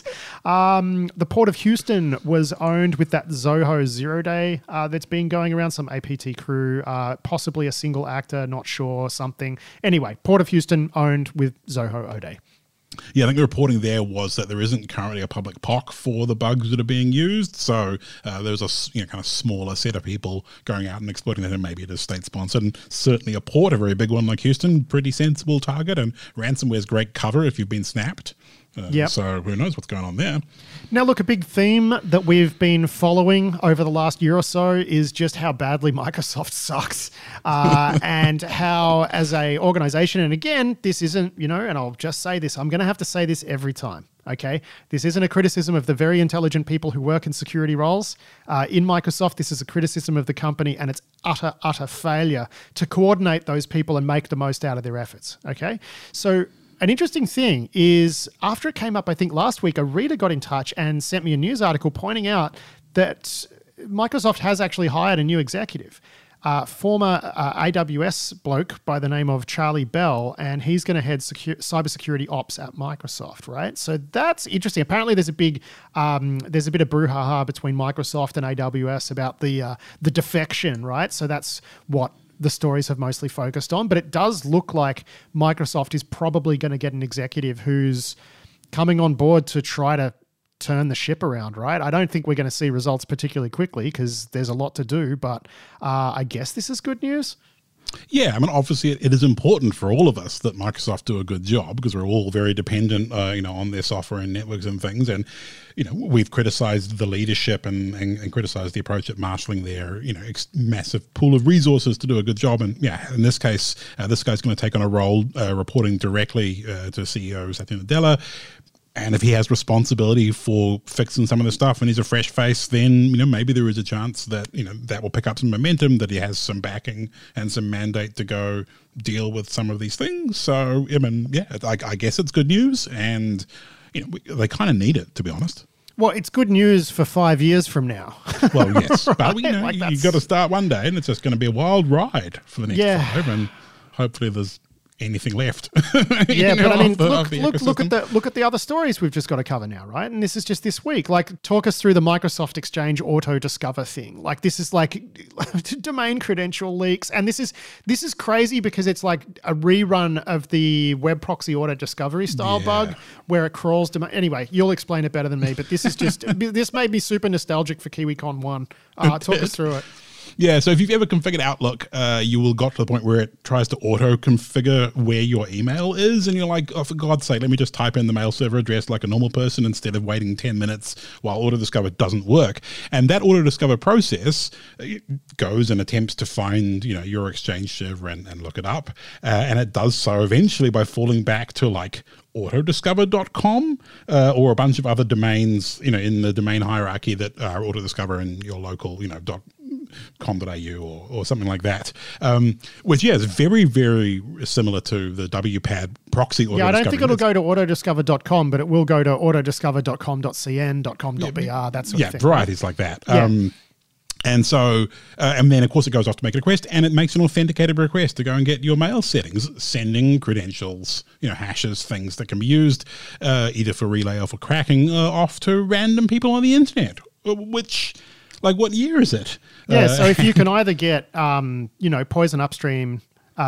The Port of Houston was owned with that Zoho 0 day that's been going around. Some APT crew, possibly a single actor, not sure, something. Anyway, Port of Houston owned with Zoho O-Day. Yeah, I think the reporting there was that there isn't currently a public POC for the bugs that are being used. So there's a kind of smaller set of people going out and exploiting that, and maybe it is state-sponsored. And certainly a port, a very big one like Houston, pretty sensible target. And ransomware's great cover if you've been snapped. So who knows what's going on there. Now, look, a big theme that we've been following over the last year or so is just how badly Microsoft sucks and how, as a organization, and again, this isn't, and I'll just say this, I'm going to have to say this every time. Okay, this isn't a criticism of the very intelligent people who work in security roles in Microsoft. This is a criticism of the company and its utter failure to coordinate those people and make the most out of their efforts. Okay, so an interesting thing is after it came up, I think last week, a reader got in touch and sent me a news article pointing out that Microsoft has actually hired a new executive, former AWS bloke by the name of Charlie Bell, and he's going to head cybersecurity ops at Microsoft, right? So that's interesting. Apparently there's a bit of brouhaha between Microsoft and AWS about the defection, right? So that's what the stories have mostly focused on, but it does look like Microsoft is probably going to get an executive who's coming on board to try to turn the ship around, right? I don't think we're going to see results particularly quickly because there's a lot to do, but I guess this is good news. Yeah, I mean, obviously it is important for all of us that Microsoft do a good job because we're all very dependent, on their software and networks and things. And, we've criticized the leadership and criticized the approach at marshalling their, massive pool of resources to do a good job. And yeah, in this case, this guy's going to take on a role reporting directly to CEO Satya Nadella. And if he has responsibility for fixing some of the stuff and he's a fresh face, then, maybe there is a chance that, that will pick up some momentum, that he has some backing and some mandate to go deal with some of these things. So, I mean, yeah, I guess it's good news, and, they kind of need it, to be honest. Well, it's good news for 5 years from now. Well, yes. Right? But, you've got to start one day, and it's just going to be a wild ride for the next 5, and hopefully there's anything left. Yeah, but I mean, look at the other stories we've just got to cover now, right? And this is just this week. Like, talk us through the Microsoft Exchange Auto Discover thing. Like, this is like domain credential leaks, and this is crazy because it's like a rerun of the web proxy auto discovery style bug where it crawls domain. Anyway, you'll explain it better than me, but this is just this made me super nostalgic for KiwiCon 1. Talk us through it. Yeah, so if you've ever configured Outlook, you will got to the point where it tries to auto-configure where your email is, and you're like, oh, for God's sake, let me just type in the mail server address like a normal person instead of waiting 10 minutes while Autodiscover doesn't work. And that Autodiscover process goes and attempts to find, your Exchange server and look it up, and it does so eventually by falling back to like autodiscover.com or a bunch of other domains, in the domain hierarchy that are Autodiscover in your local, .com.au or something like that, which is very, very similar to the WPAD proxy. Yeah, I don't think it'll go to autodiscover.com, but it will go to autodiscover.com.cn, .com.br, that sort of thing. Varieties like that. Yeah. And so, and then of course it goes off to make a request, and it makes an authenticated request to go and get your mail settings, sending credentials, hashes, things that can be used either for relay or for cracking off to random people on the internet, which, like, what year is it? Yeah, so if you can either get, Poison Upstream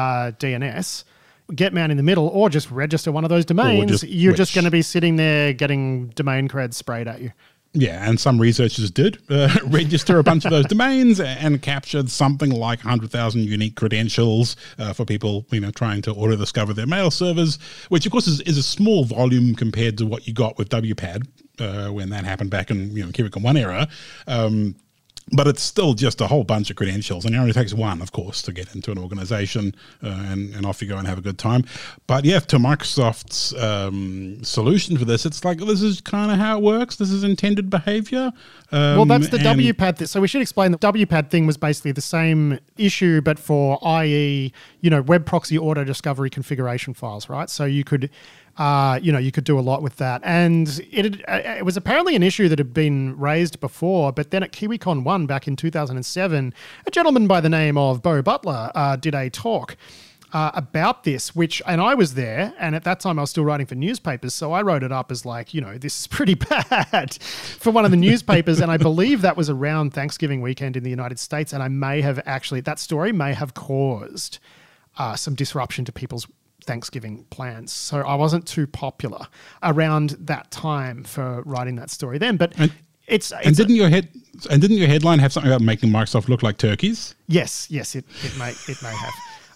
DNS, get man in the middle, or just register one of those domains, you're just going to be sitting there getting domain cred sprayed at you. Yeah, and some researchers did register a bunch of those domains and captured something like 100,000 unique credentials for people, trying to auto-discover their mail servers, which of course is a small volume compared to what you got with WPAD when that happened back in KiwiCon 1 era. But it's still just a whole bunch of credentials, and it only takes one, of course, to get into an organization, and off you go and have a good time. But yeah, to Microsoft's solution for this, it's like, this is kind of how it works. This is intended behavior. Well, that's the WPAD. So we should explain the WPAD thing was basically the same issue, but for IE, web proxy auto discovery configuration files, right? So you could, you could do a lot with that. And it was apparently an issue that had been raised before, but then at KiwiCon 1 back in 2007, a gentleman by the name of Bo Butler did a talk about this, and I was there, and at that time I was still writing for newspapers, so I wrote it up as like, this is pretty bad for one of the newspapers, and I believe that was around Thanksgiving weekend in the United States, and I may have actually, that story may have caused some disruption to people's Thanksgiving plans. So I wasn't too popular around that time for writing that story then, but didn't your headline have something about making Microsoft look like turkeys? Yes, it may have.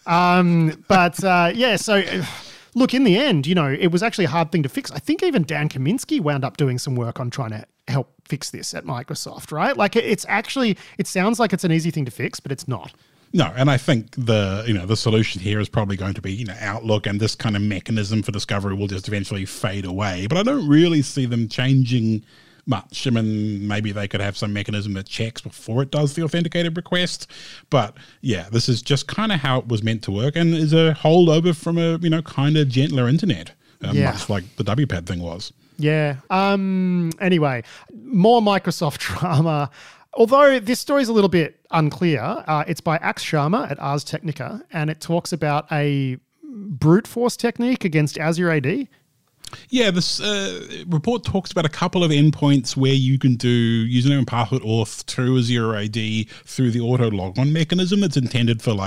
So look, in the end, it was actually a hard thing to fix. I think even Dan Kaminsky wound up doing some work on trying to help fix this at Microsoft, right? Like it sounds like it's an easy thing to fix, but it's not. No, and I think the solution here is probably going to be, Outlook, and this kind of mechanism for discovery will just eventually fade away. But I don't really see them changing much. I mean, maybe they could have some mechanism that checks before it does the authenticated request. But yeah, this is just kind of how it was meant to work, and is a holdover from a, kind of gentler internet, much like the WPAD thing was. Yeah. Anyway, more Microsoft drama. Although this story is a little bit unclear, it's by Ax Sharma at Ars Technica, and it talks about a brute force technique against Azure AD. Yeah, this report talks about a couple of endpoints where you can do username and password auth through Azure AD through the auto logon mechanism that's intended for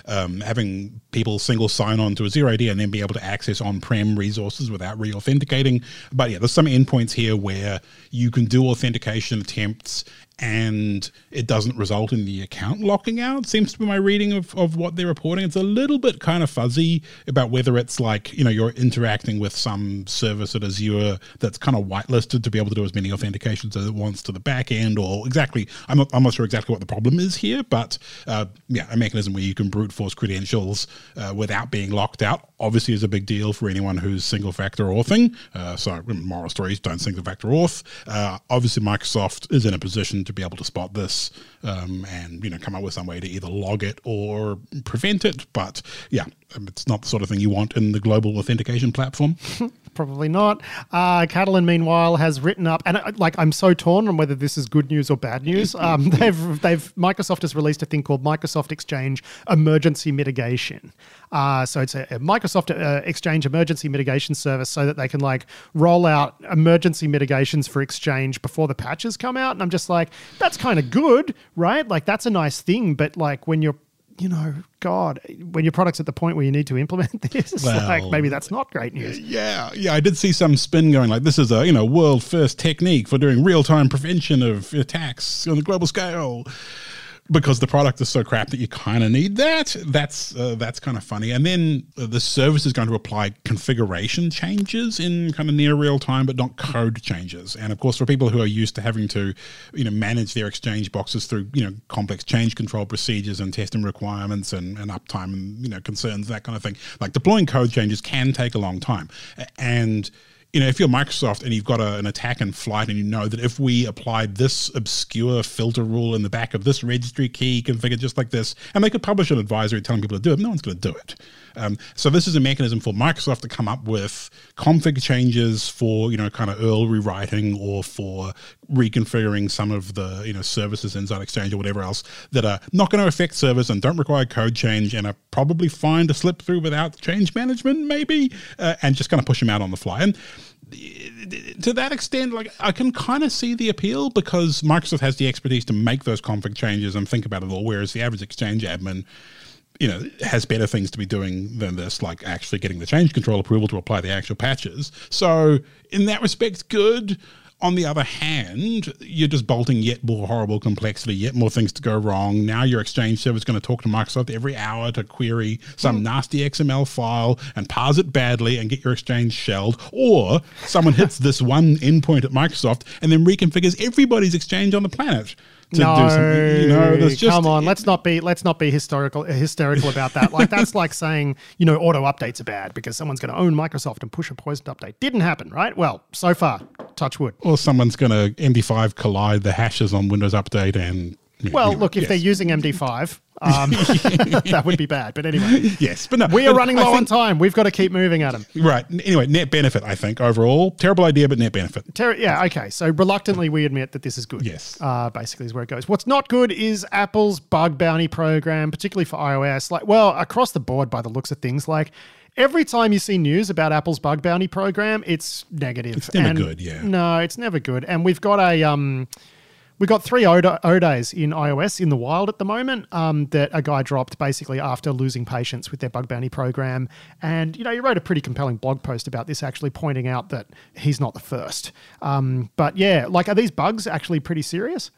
having people single sign on to Azure AD and then be able to access on-prem resources without re-authenticating. But yeah, there's some endpoints here where you can do authentication attempts and it doesn't result in the account locking out, seems to be my reading of what they're reporting. It's a little bit kind of fuzzy about whether it's like, you're interacting with some service at Azure that's kind of whitelisted to be able to do as many authentications as it wants to the back end, or exactly, I'm not sure exactly what the problem is here, but a mechanism where you can brute force credentials without being locked out obviously is a big deal for anyone who's single factor authing. So moral stories, don't single factor auth. Obviously Microsoft is in a position to be able to spot this and come up with some way to either log it or prevent it. But yeah, it's not the sort of thing you want in the global authentication platform. Probably not. Catalan, meanwhile, has written up, and I'm so torn on whether this is good news or bad news. Microsoft has released a thing called Microsoft Exchange Emergency Mitigation. So it's a Microsoft Exchange Emergency Mitigation service, so that they can roll out emergency mitigations for Exchange before the patches come out. And I'm just like, that's kind of good, right? That's a nice thing, but when you're when your product's at the point where you need to implement this, maybe that's not great news. Yeah, I did see some spin going this is a world first technique for doing real time prevention of attacks on a global scale. Because the product is so crap that you kind of need that. That's kind of funny. And then the service is going to apply configuration changes in kind of near real time, but not code changes. And of course, for people who are used to having to, manage their Exchange boxes through, complex change control procedures and testing requirements and uptime and, concerns, that kind of thing, deploying code changes can take a long time. And if you're Microsoft and you've got an attack in flight and you know that if we applied this obscure filter rule in the back of this registry key configured just like this, and they could publish an advisory telling people to do it, no one's going to do it. So this is a mechanism for Microsoft to come up with config changes for, kind of Earl rewriting or for reconfiguring some of the, services inside Exchange or whatever else that are not going to affect service and don't require code change and are probably fine to slip through without change management maybe, and just kind of push them out on the fly. And to that extent, I can kind of see the appeal because Microsoft has the expertise to make those config changes and think about it all, whereas the average Exchange admin, has better things to be doing than this, like actually getting the change control approval to apply the actual patches. So in that respect, good. On the other hand, you're just bolting yet more horrible complexity, yet more things to go wrong. Now your Exchange server is going to talk to Microsoft every hour to query some nasty XML file and parse it badly and get your Exchange shelled. Or someone hits this one endpoint at Microsoft and then reconfigures everybody's Exchange on the planet. to do something. You know, there's just come on. Let's not be hysterical about that. Like that's like saying, you know, auto updates are bad because someone's going to own Microsoft and push a poisoned update. Didn't happen, right? Well, so far, touch wood. Or someone's going to MD5 collide the hashes on Windows Update and. Well, anyway, look, if they're using MD5, that would be bad. But anyway, yes, but no, we are running low on time. We've got to keep moving at them. Right. Anyway, net benefit, I think, overall. Terrible idea, but net benefit. Yeah, okay. So reluctantly, we admit that this is good. Yes. Basically is where it goes. What's not good is Apple's bug bounty program, particularly for iOS. Like, well, across the board by the looks of things, like every time you see news about Apple's bug bounty program, it's negative. It's never good, yeah. No, it's never good. And we've got We've got 3 O-Days in iOS in the wild at the moment that a guy dropped basically after losing patience with their bug bounty program. And, you know, he wrote a pretty compelling blog post about this, actually pointing out that he's not the first. But yeah, like, are these bugs actually pretty serious?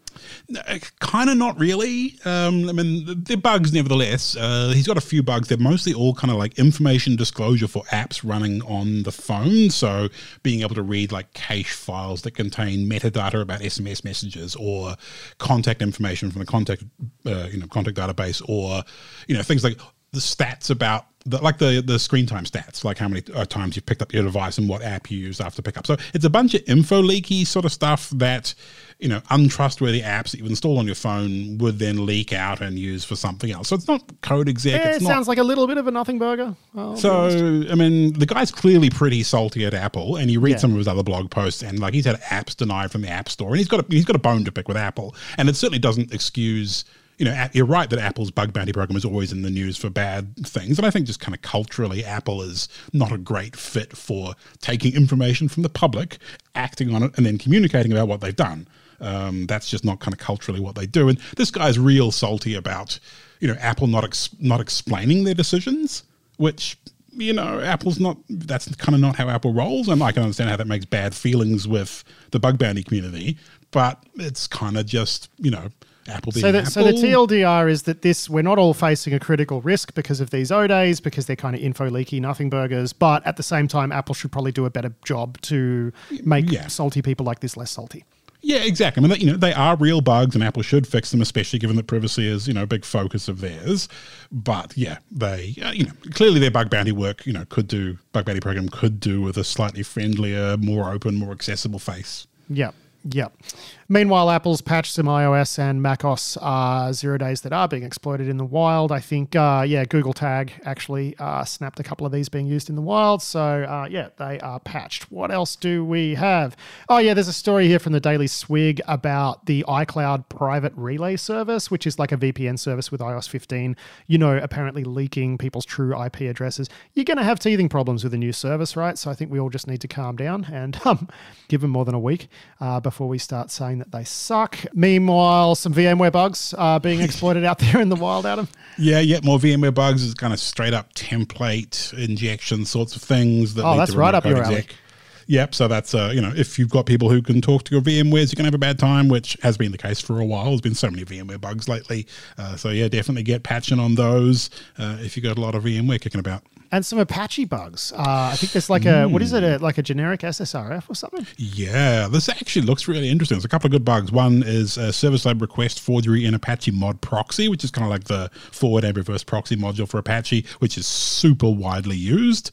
Kind of not really. I mean, they're bugs nevertheless. He's got a few bugs. They're mostly all kind of like information disclosure for apps running on the phone. So being able to read like cache files that contain metadata about SMS messages or contact information from the contact database, or, you know, things like the stats about the screen time stats, like how many times you've picked up your device and what app you used after pickup. So it's a bunch of info leaky sort of stuff that, you know, untrustworthy apps that you install on your phone would then leak out and use for something else. So it's not code exec. Yeah, it sounds like a little bit of a nothing burger. So, I mean, the guy's clearly pretty salty at Apple, and you read some of his other blog posts, and like he's had apps denied from the App Store, and he's got a bone to pick with Apple, and it certainly doesn't excuse. You know, you're right that Apple's bug bounty program is always in the news for bad things. And I think just kind of culturally, Apple is not a great fit for taking information from the public, acting on it, and then communicating about what they've done. That's just not kind of culturally what they do. And this guy's real salty about, you know, Apple not explaining their decisions, which, you know, that's kind of not how Apple rolls. And I can understand how that makes bad feelings with the bug bounty community, but it's kind of just, you know, Apple being Apple. So the TLDR is that we're not all facing a critical risk because of these O-Days, because they're kind of info leaky nothing burgers, but at the same time, Apple should probably do a better job to make salty people like this less salty. Yeah, exactly. I mean, you know, they are real bugs, and Apple should fix them, especially given that privacy is, you know, a big focus of theirs. But yeah, they, you know, clearly their bug bounty work, you know, bug bounty program could do with a slightly friendlier, more open, more accessible face. Yeah. Meanwhile, Apple's patched some iOS and macOS 0 days that are being exploited in the wild. I think, Google Tag actually snapped a couple of these being used in the wild. So, they are patched. What else do we have? Oh, yeah, there's a story here from the Daily Swig about the iCloud private relay service, which is like a VPN service with iOS 15, you know, apparently leaking people's true IP addresses. You're going to have teething problems with a new service, right? So I think we all just need to calm down and give them more than a week before we start saying that they suck. Meanwhile, some VMware bugs are being exploited out there in the wild, Adam. Yeah, more VMware bugs is kind of straight up template injection sorts of things. That's right up your alley. Yep, so that's, you know, if you've got people who can talk to your VMwares, you're going to have a bad time, which has been the case for a while. There's been so many VMware bugs lately. So yeah, definitely get patching on those if you've got a lot of VMware kicking about. And some Apache bugs. I think there's like like a generic SSRF or something? Yeah, this actually looks really interesting. There's a couple of good bugs. One is a Service Lab request forgery in Apache mod proxy, which is kind of like the forward and reverse proxy module for Apache, which is super widely used.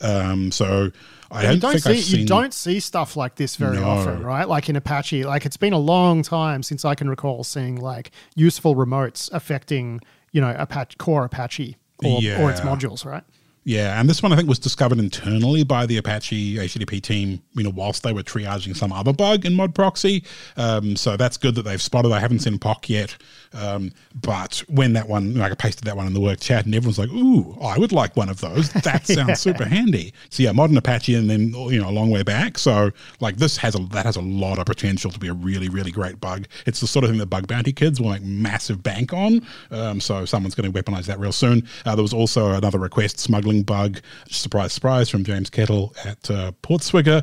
So I don't think I've seen... You don't see stuff like this very often, right? Like in Apache, like it's been a long time since I can recall seeing like useful remotes affecting, you know, core Apache or its modules, right? Yeah, and this one I think was discovered internally by the Apache HTTP team, you know, whilst they were triaging some other bug in mod proxy. So that's good that they've spotted. I haven't seen POC yet, but when that one, like I pasted that one in the work chat, and everyone's like, "Ooh, I would like one of those. That sounds super handy." So yeah, modern Apache, and then, you know, a long way back. So like that has a lot of potential to be a really, really great bug. It's the sort of thing that bug bounty kids will make massive bank on. So someone's going to weaponize that real soon. There was also another request smuggling bug, surprise, surprise, from James Kettle at Portswigger,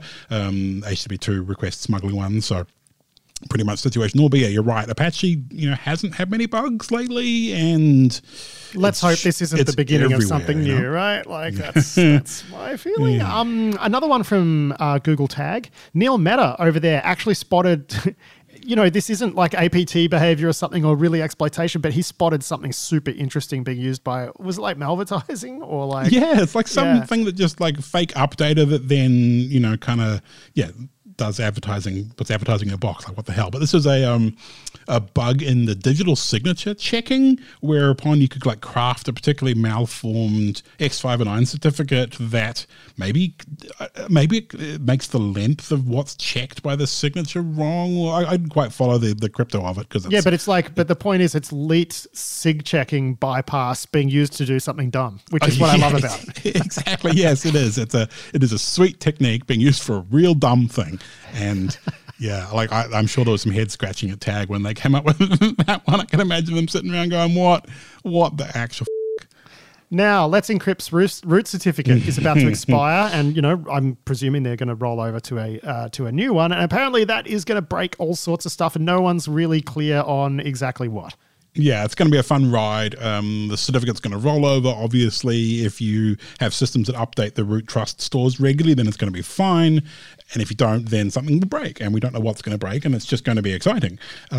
HTTP2 request smuggling one. So pretty much situational. But yeah, you're right. Apache, you know, hasn't had many bugs lately, and let's hope this isn't the beginning of something new, right? Like that's my feeling. Yeah. Another one from Google Tag. Neil Mehta over there actually spotted. this isn't like APT behavior or something or really exploitation, but he spotted something super interesting being used by, was it like malvertising or like? Yeah, it's like something that just like fake updater that then, kind of, does advertising, puts advertising in a box. Like, what the hell? But this is a bug in the digital signature checking, whereupon you could like craft a particularly malformed X509 certificate that maybe it makes the length of what's checked by the signature wrong. Well, I didn't quite follow the crypto of it because but the point is it's leet sig checking bypass being used to do something dumb, which is what I love about it. Exactly. Yes, it is. It is a sweet technique being used for a real dumb thing. And yeah, like I'm sure there was some head scratching at Tag when they came up with that one. I can imagine them sitting around going, what the actual Now, Let's Encrypt's root certificate is about to expire, and I'm presuming they're going to roll over to a new one. And apparently, that is going to break all sorts of stuff, and no one's really clear on exactly what. Yeah, it's going to be a fun ride. The certificate's going to roll over. Obviously, if you have systems that update the root trust stores regularly, then it's going to be fine. And if you don't, then something will break, and we don't know what's going to break, and it's just going to be exciting.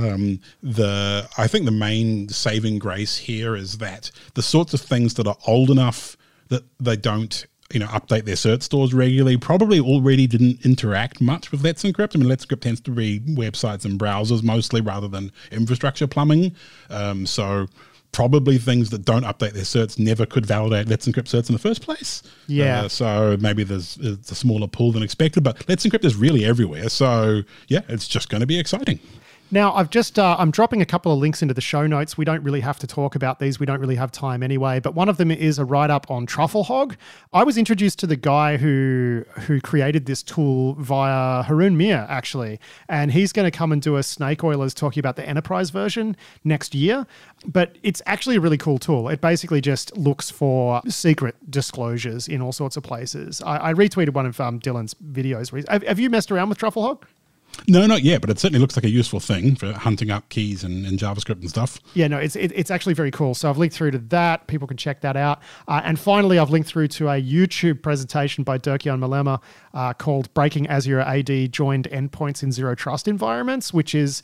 I think the main saving grace here is that the sorts of things that are old enough that they don't update their cert stores regularly probably already didn't interact much with Let's Encrypt. I mean, Let's Encrypt tends to be websites and browsers mostly rather than infrastructure plumbing. So probably things that don't update their certs never could validate Let's Encrypt certs in the first place. Yeah. So maybe it's a smaller pool than expected, but Let's Encrypt is really everywhere. So yeah, it's just going to be exciting. Now, I'm dropping a couple of links into the show notes. We don't really have to talk about these. We don't really have time anyway. But one of them is a write-up on TruffleHog. I was introduced to the guy who created this tool via Haroon Mir, actually. And he's going to come and do a Snake Oilers talking about the enterprise version next year. But it's actually a really cool tool. It basically just looks for secret disclosures in all sorts of places. I retweeted one of Dylan's videos. Have you messed around with TruffleHog? No, not yet, but it certainly looks like a useful thing for hunting up keys and JavaScript and stuff. Yeah, no, it's actually very cool. So I've linked through to that. People can check that out. And finally, I've linked through to a YouTube presentation by Dirk-Jan Malema called Breaking Azure AD Joined Endpoints in Zero Trust Environments, which is,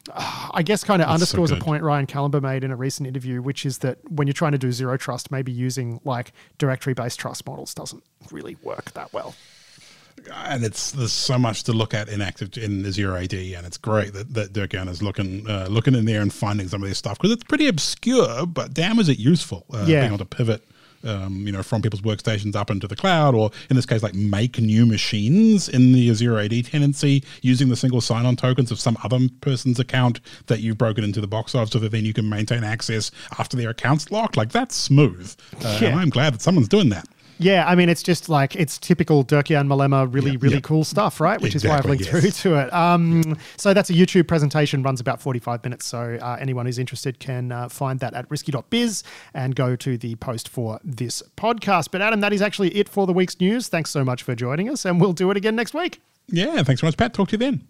I guess, kind of underscores a point Ryan Kallenber made in a recent interview, which is that when you're trying to do zero trust, maybe using like directory-based trust models doesn't really work that well. And there's so much to look at in the Zero AD, and it's great that Dirk-Jan is looking in there and finding some of this stuff because it's pretty obscure, but damn is it useful. Being able to pivot, from people's workstations up into the cloud, or in this case, like make new machines in the Zero AD tenancy using the single sign-on tokens of some other person's account that you've broken into the box of, so that then you can maintain access after their account's locked. Like, that's smooth. And I'm glad that someone's doing that. Yeah, I mean, it's just like, it's typical Dirk-Jan Malema, really cool stuff, right? Which is why I've linked through to it. So that's a YouTube presentation, runs about 45 minutes. So anyone who's interested can find that at risky.biz and go to the post for this podcast. But Adam, that is actually it for the week's news. Thanks so much for joining us, and we'll do it again next week. Yeah, thanks so much, Pat. Talk to you then.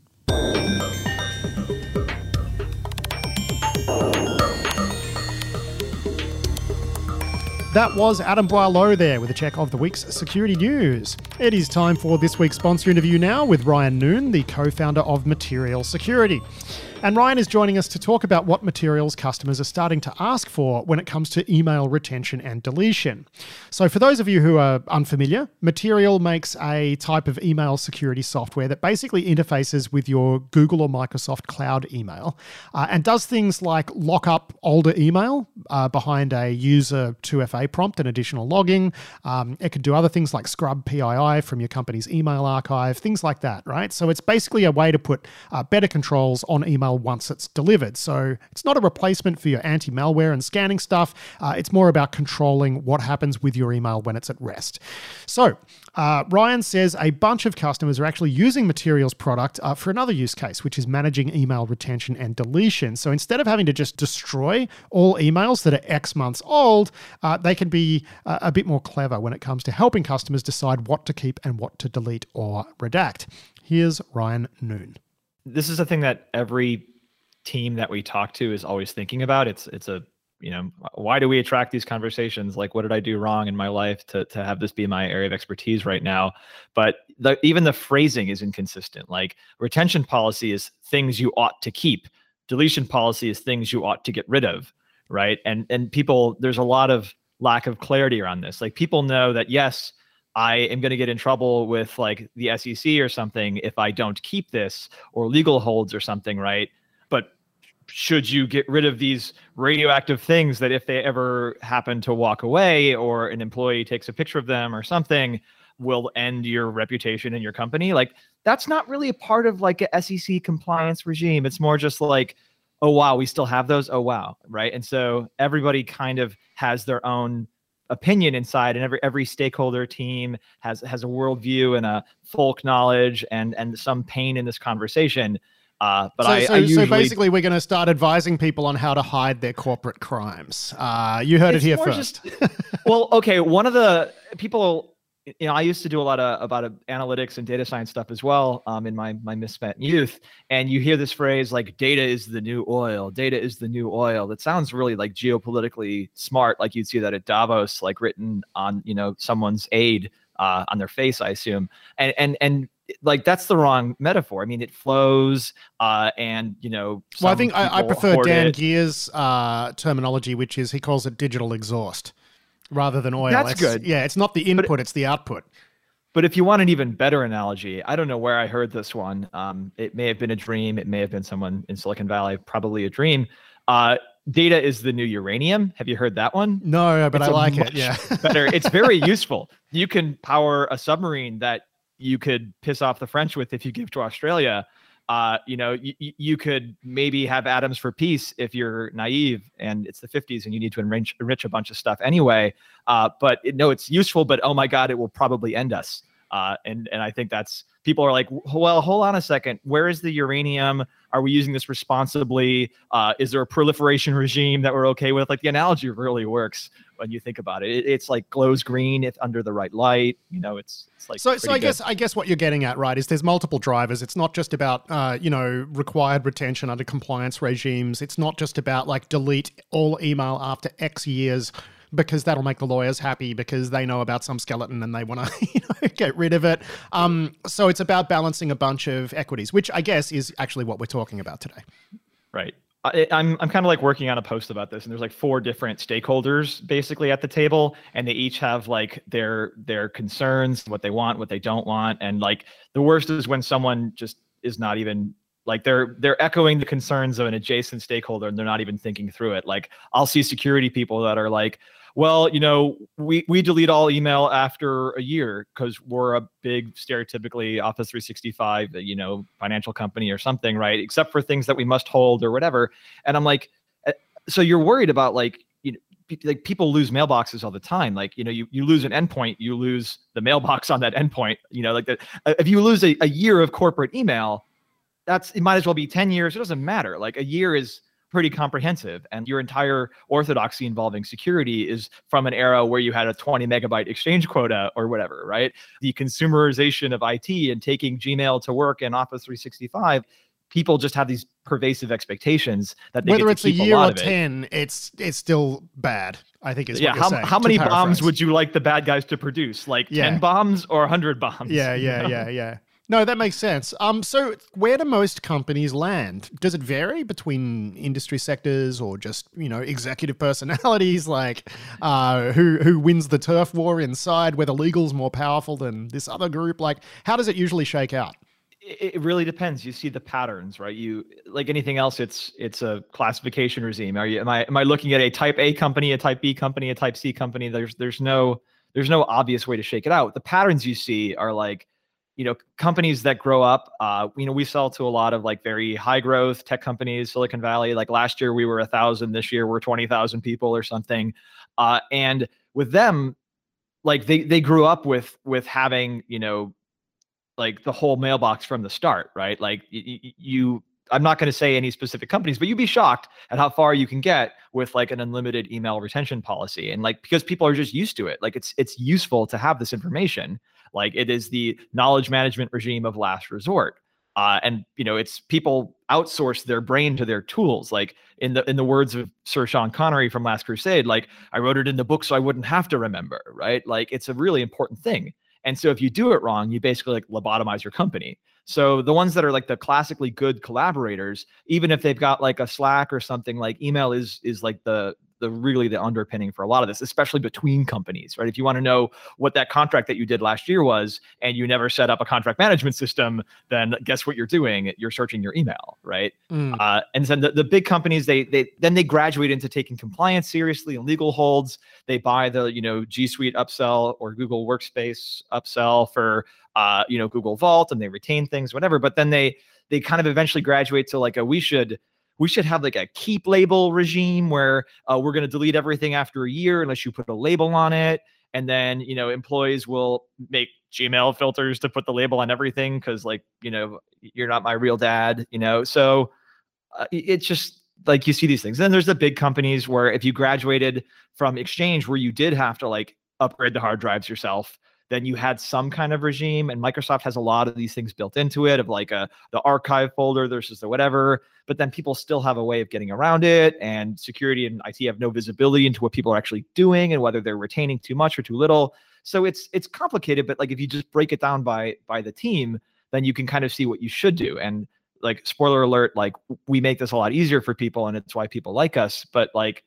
That was Adam Boileau there with a check of the week's security news. It is time for this week's sponsor interview now with Ryan Noon, the co-founder of Material Security. And Ryan is joining us to talk about what materials customers are starting to ask for when it comes to email retention and deletion. So for those of you who are unfamiliar, Material makes a type of email security software that basically interfaces with your Google or Microsoft Cloud email and does things like lock up older email behind a user 2FA prompt and additional logging. It can do other things like scrub PII from your company's email archive, things like that, right? So it's basically a way to put better controls on email once it's delivered. So it's not a replacement for your anti-malware and scanning stuff. It's more about controlling what happens with your email when it's at rest. So Ryan says a bunch of customers are actually using Material's product for another use case, which is managing email retention and deletion. So instead of having to just destroy all emails that are X months old, they can be a bit more clever when it comes to helping customers decide what to keep and what to delete or redact. Here's Ryan Noon. This is a thing that every team that we talk to is always thinking about. It's a why do we attract these conversations? Like, what did I do wrong in my life to have this be my area of expertise right now? But even the phrasing is inconsistent. Like, retention policy is things you ought to keep. Deletion policy is things you ought to get rid of, right? And people, there's a lot of lack of clarity around this. Like, people know that, yes, I am going to get in trouble with like the SEC or something if I don't keep this, or legal holds or something, right? But should you get rid of these radioactive things that if they ever happen to walk away, or an employee takes a picture of them or something, will end your reputation in your company? Like, that's not really a part of like a SEC compliance regime. It's more just like, oh, wow, we still have those. Oh, wow. Right. And so everybody kind of has their own opinion inside, and every stakeholder team has a worldview and a folk knowledge and some pain in this conversation. But so basically we're going to start advising people on how to hide their corporate crimes. You heard it here first. Well, okay. One of the people, I used to do a lot about analytics and data science stuff as well in my misspent youth. And you hear this phrase like, data is the new oil. Data is the new oil. That sounds really like geopolitically smart. Like you'd see that at Davos, like written on, someone's aid on their face, I assume. And like, that's the wrong metaphor. I mean, it flows and, well, I think I prefer Dan Gear's terminology, which is, he calls it digital exhaust rather than oil. That's good. Yeah, it's not the input, it's the output. But if you want an even better analogy, I don't know where I heard this one. It may have been a dream. It may have been someone in Silicon Valley, probably a dream. Data is the new uranium. Have you heard that one? No, but I like it. Yeah. Better. It's very useful. You can power a submarine that you could piss off the French with if you give to Australia. You could maybe have atoms for peace if you're naive and it's the 50s and you need to enrich a bunch of stuff anyway. But it's useful, but oh my God, it will probably end us. And I think people are like, well, hold on a second. Where is the uranium? Are we using this responsibly? Is there a proliferation regime that we're okay with? Like, the analogy really works when you think about it. It's like glows green if under the right light. It's like so. I guess what you're getting at, right, is there's multiple drivers. It's not just about required retention under compliance regimes. It's not just about like delete all email after X years, because that'll make the lawyers happy because they know about some skeleton and they want to get rid of it. So it's about balancing a bunch of equities, which I guess is actually what we're talking about today. Right. I'm kind of like working on a post about this, and there's like 4 different stakeholders basically at the table, and they each have like their concerns, what they want, what they don't want. And like the worst is when someone just is not even like, they're echoing the concerns of an adjacent stakeholder and they're not even thinking through it. Like, I'll see security people that are like, well, we delete all email after a year because we're a big stereotypically Office 365, financial company or something, right? Except for things that we must hold or whatever. And I'm like, so you're worried about like people lose mailboxes all the time. Like, you lose an endpoint, you lose the mailbox on that endpoint. If you lose a year of corporate email, it might as well be 10 years. It doesn't matter. Like, a year is pretty comprehensive, and your entire orthodoxy involving security is from an era where you had a 20 megabyte exchange quota or whatever, right? The consumerization of IT and taking Gmail to work in Office 365, people just have these pervasive expectations that they whether get it's to keep a year or of 10, it's still bad, I think is what you're saying. How many bombs would you like the bad guys to produce? Like 10 bombs or 100 bombs? Yeah. No, that makes sense. So where do most companies land? Does it vary between industry sectors or just, executive personalities, like who wins the turf war inside, whether legal's more powerful than this other group? Like, how does it usually shake out? It really depends. You see the patterns, right? You, like anything else, it's a classification regime. Am I looking at a type A company, a type B company, a type C company? There's no obvious way to shake it out. The patterns you see are like, companies that grow up, we sell to a lot of like very high growth tech companies, Silicon Valley. Like last year we were 1,000, this year we're 20,000 people or something. And with them, like they grew up with having, like the whole mailbox from the start, right? Like I'm not going to say any specific companies, but you'd be shocked at how far you can get with like an unlimited email retention policy. And like, because people are just used to it, like it's useful to have this information. Like, it is the knowledge management regime of last resort. And it's people outsource their brain to their tools. Like in the words of Sir Sean Connery from Last Crusade, like, I wrote it in the book so I wouldn't have to remember, right? Like, it's a really important thing. And so if you do it wrong, you basically like lobotomize your company. So the ones that are like the classically good collaborators, even if they've got like a Slack or something, like email is like the really the underpinning for a lot of this, especially between companies, right? If you want to know what that contract that you did last year was, and you never set up a contract management system, then guess what you're doing? You're searching your email, right? And then the big companies, they graduate into taking compliance seriously and legal holds. They buy the, G Suite upsell or Google Workspace upsell for, Google Vault, and they retain things, whatever. But then they kind of eventually graduate to like we should have like a keep label regime where we're going to delete everything after a year unless you put a label on it. And then, employees will make Gmail filters to put the label on everything because, like, you're not my real dad, So it's just like you see these things. Then there's the big companies where if you graduated from Exchange where you did have to like upgrade the hard drives yourself, then you had some kind of regime, and Microsoft has a lot of these things built into it of like the archive folder versus the whatever, but then people still have a way of getting around it, and security and IT have no visibility into what people are actually doing and whether they're retaining too much or too little. So it's complicated, but like if you just break it down by the team, then you can kind of see what you should do. And like, spoiler alert, like we make this a lot easier for people, and it's why people like us. But like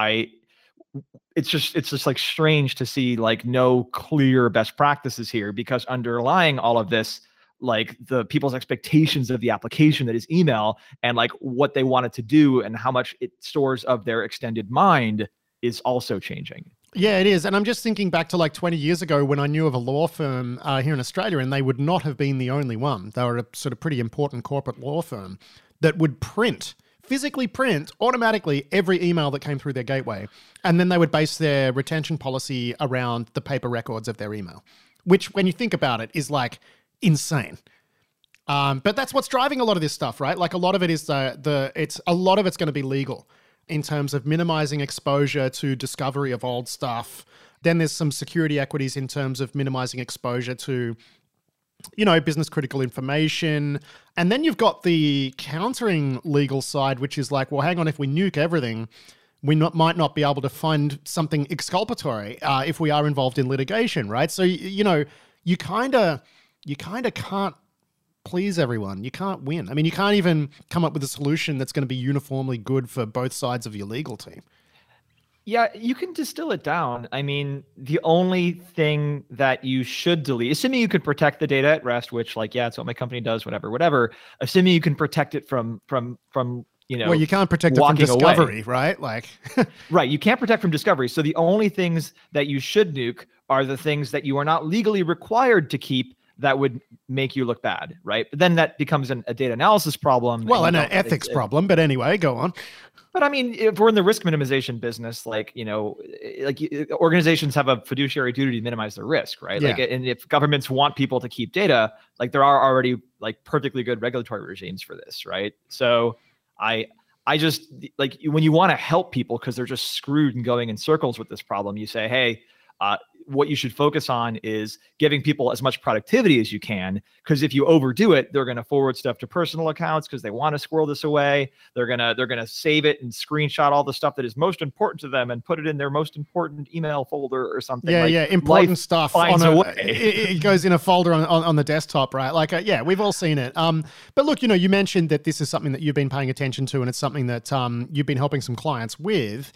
it's just like strange to see like no clear best practices here, because underlying all of this, like the people's expectations of the application that is email and like what they want it to do and how much it stores of their extended mind is also changing. Yeah, it is. And I'm just thinking back to like 20 years ago when I knew of a law firm here in Australia, and they would not have been the only one. They were a sort of pretty important corporate law firm that would physically print automatically every email that came through their gateway. And then they would base their retention policy around the paper records of their email, which when you think about it is like insane. But that's what's driving a lot of this stuff, right? Like a lot of it is a lot of it's going to be legal in terms of minimizing exposure to discovery of old stuff. Then there's some security equities in terms of minimizing exposure to business critical information. And then you've got the countering legal side, which is like, well, hang on, if we nuke everything, we might not be able to find something exculpatory if we are involved in litigation, right? So, you kind of can't please everyone. You can't win. I mean, you can't even come up with a solution that's going to be uniformly good for both sides of your legal team. Yeah, you can distill it down. I mean, the only thing that you should delete, assuming you could protect the data at rest, which like, yeah, it's what my company does, whatever, assuming you can protect it from well, you can't protect it from discovery, right? Like, right. You can't protect from discovery. So the only things that you should nuke are the things that you are not legally required to keep that would make you look bad, right? But then that becomes a data analysis problem. Well, and an ethics problem, but anyway, go on. But I mean, if we're in the risk minimization business, like, organizations have a fiduciary duty to minimize their risk, right? Yeah. Like, and if governments want people to keep data, like there are already like perfectly good regulatory regimes for this, right? So I just like when you want to help people because they're just screwed and going in circles with this problem, you say, hey, what you should focus on is giving people as much productivity as you can, because if you overdo it, they're going to forward stuff to personal accounts because they want to squirrel this away. They're gonna save it and screenshot all the stuff that is most important to them and put it in their most important email folder or something. Yeah, important stuff. It goes in a folder on the desktop, right? Like, we've all seen it. But look, you mentioned that this is something that you've been paying attention to, and it's something that you've been helping some clients with.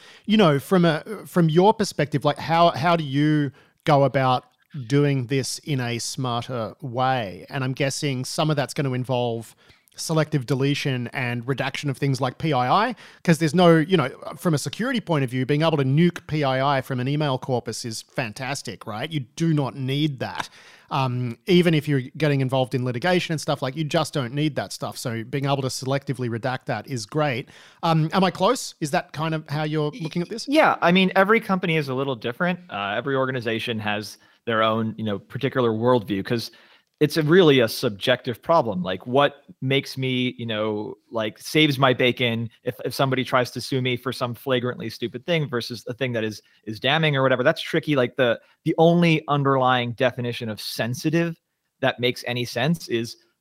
From your perspective, like how do you go about doing this in a smarter way? And I'm guessing some of that's going to involve selective deletion and redaction of things like PII, because there's no, from a security point of view, being able to nuke PII from an email corpus is fantastic, right? You do not need that. Even if you're getting involved in litigation and stuff, like you just don't need that stuff. So being able to selectively redact that is great. Am I close? Is that kind of how you're looking at this? Yeah. I mean, every company is a little different. Every organization has their own, particular worldview, because it's really a subjective problem. Like what makes me, like saves my bacon if somebody tries to sue me for some flagrantly stupid thing versus a thing that is damning or whatever. That's tricky. Like the only underlying definition of sensitive that makes any sense is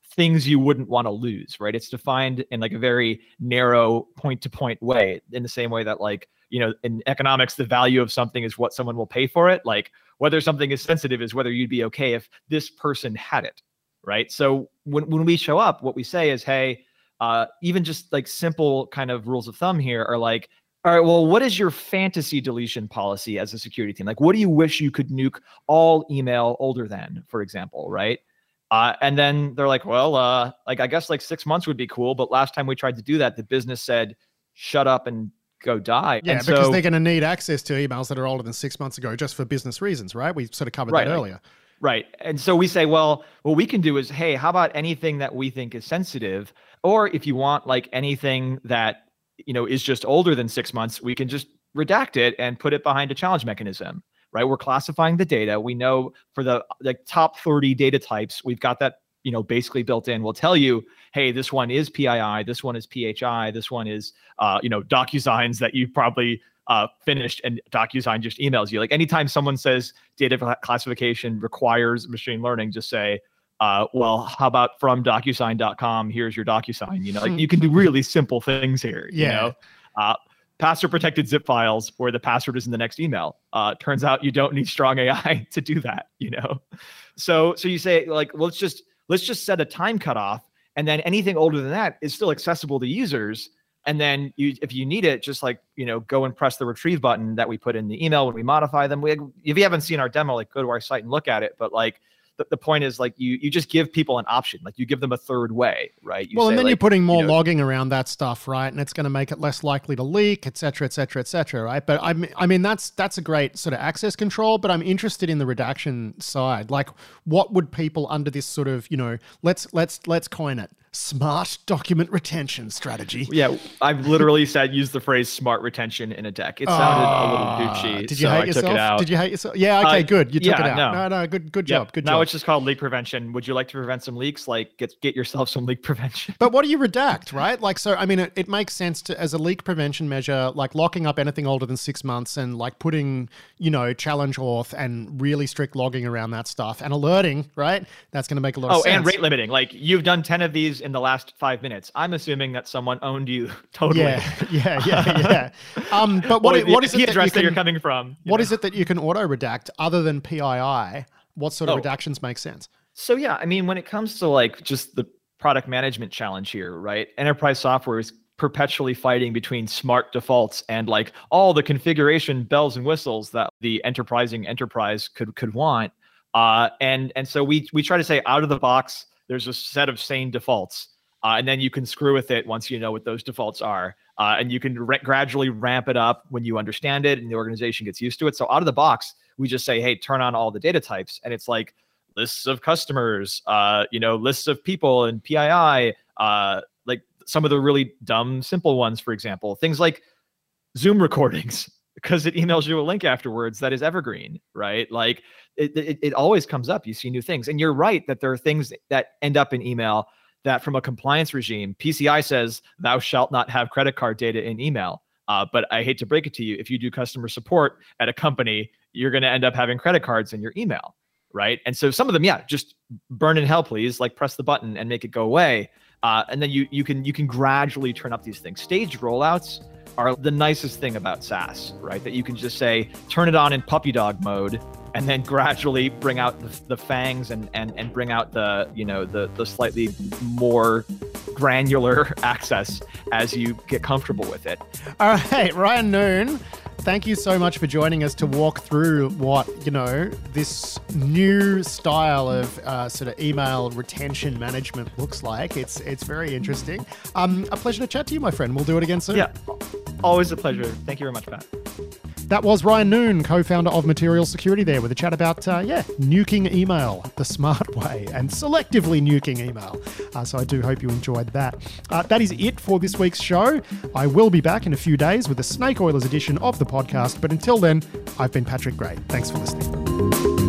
things you wouldn't want to lose, right? It's defined in like a very narrow point-to-point way, in the same way that like, in economics, the value of something is what someone will pay for it. Like whether something is sensitive is whether you'd be okay if this person had it, right? So when we show up, what we say is, hey, even just like simple kind of rules of thumb here are like, all right, well, what is your fantasy deletion policy as a security team? Like, what do you wish you could nuke all email older than, for example, right? And then they're like, well, like I guess like 6 months would be cool, but last time we tried to do that, the business said, shut up and go die. Yeah, and because they're going to need access to emails that are older than 6 months ago just for business reasons, right? We sort of covered that earlier. Right. And so we say, well, what we can do is, hey, how about anything that we think is sensitive? Or if you want like anything that, is just older than 6 months, we can just redact it and put it behind a challenge mechanism, right? We're classifying the data. We know for the top 30 data types, we've got that, basically built in. We'll tell you, hey, this one is PII, this one is PHI, this one is, DocuSigns that you probably finished, and DocuSign just emails you. Like anytime someone says data classification requires machine learning, just say, well, how about from DocuSign.com? Here's your DocuSign. Like you can do really simple things here. Password protected zip files where the password is in the next email. Turns out you don't need strong AI to do that. So you say like, let's just set a time cutoff, and then anything older than that is still accessible to users. And then if you need it, just like, go and press the retrieve button that we put in the email when we modify them. If you haven't seen our demo, like go to our site and look at it. But like the point is like you just give people an option, like you give them a third way, right? And then you're putting more logging around that stuff, right? And it's going to make it less likely to leak, et cetera, right? But I mean, that's a great sort of access control, but I'm interested in the redaction side. Like what would people under this sort of, let's coin it, smart document retention strategy. Yeah, I've literally use the phrase smart retention in a deck. It sounded a little douchey. Did you hate yourself? Took it out. Did you hate yourself? Yeah, okay, good. You took it out. No, good job. Good job. Now it's just called leak prevention. Would you like to prevent some leaks? Like get yourself some leak prevention. But what do you redact, right? Like, so, I mean, it makes sense to, as a leak prevention measure, like locking up anything older than 6 months and like putting, challenge auth and really strict logging around that stuff and alerting, right? That's going to make a lot of sense. Oh, and rate limiting. Like you've done 10 of these in the last 5 minutes. I'm assuming that someone owned you totally. Yeah. But what is the it address that you're coming from? What is it that you can auto redact other than PII? What sort of redactions make sense? So yeah, I mean, when it comes to like just the product management challenge here, right? Enterprise software is perpetually fighting between smart defaults and like all the configuration bells and whistles that the enterprising enterprise could want. And so we try to say out of the box, there's a set of sane defaults. And then you can screw with it once you know what those defaults are. And you can gradually ramp it up when you understand it and the organization gets used to it. So out of the box, we just say, hey, turn on all the data types. And it's like lists of customers, lists of people and PII, like some of the really dumb, simple ones, for example, things like Zoom recordings, because it emails you a link afterwards that is evergreen, right? Like it always comes up. You see new things. And you're right that there are things that end up in email that from a compliance regime, PCI says thou shalt not have credit card data in email. But I hate to break it to you, if you do customer support at a company, you're going to end up having credit cards in your email, right? And so some of them, just burn in hell, please, like press the button and make it go away. And then you can gradually turn up these things. Staged rollouts are the nicest thing about SaaS, right? That you can just say, turn it on in puppy dog mode, and then gradually bring out the fangs and bring out the slightly more granular access as you get comfortable with it. All right, Ryan Noon, thank you so much for joining us to walk through what, this new style of sort of email retention management looks like. It's very interesting. A pleasure to chat to you, my friend. We'll do it again soon. Yeah, always a pleasure. Thank you very much, Pat. That was Ryan Noon, co-founder of Material Security there, with a chat about, nuking email the smart way and selectively nuking email. So I do hope you enjoyed that. That is it for this week's show. I will be back in a few days with a Snake Oilers edition of the podcast. But until then, I've been Patrick Gray. Thanks for listening.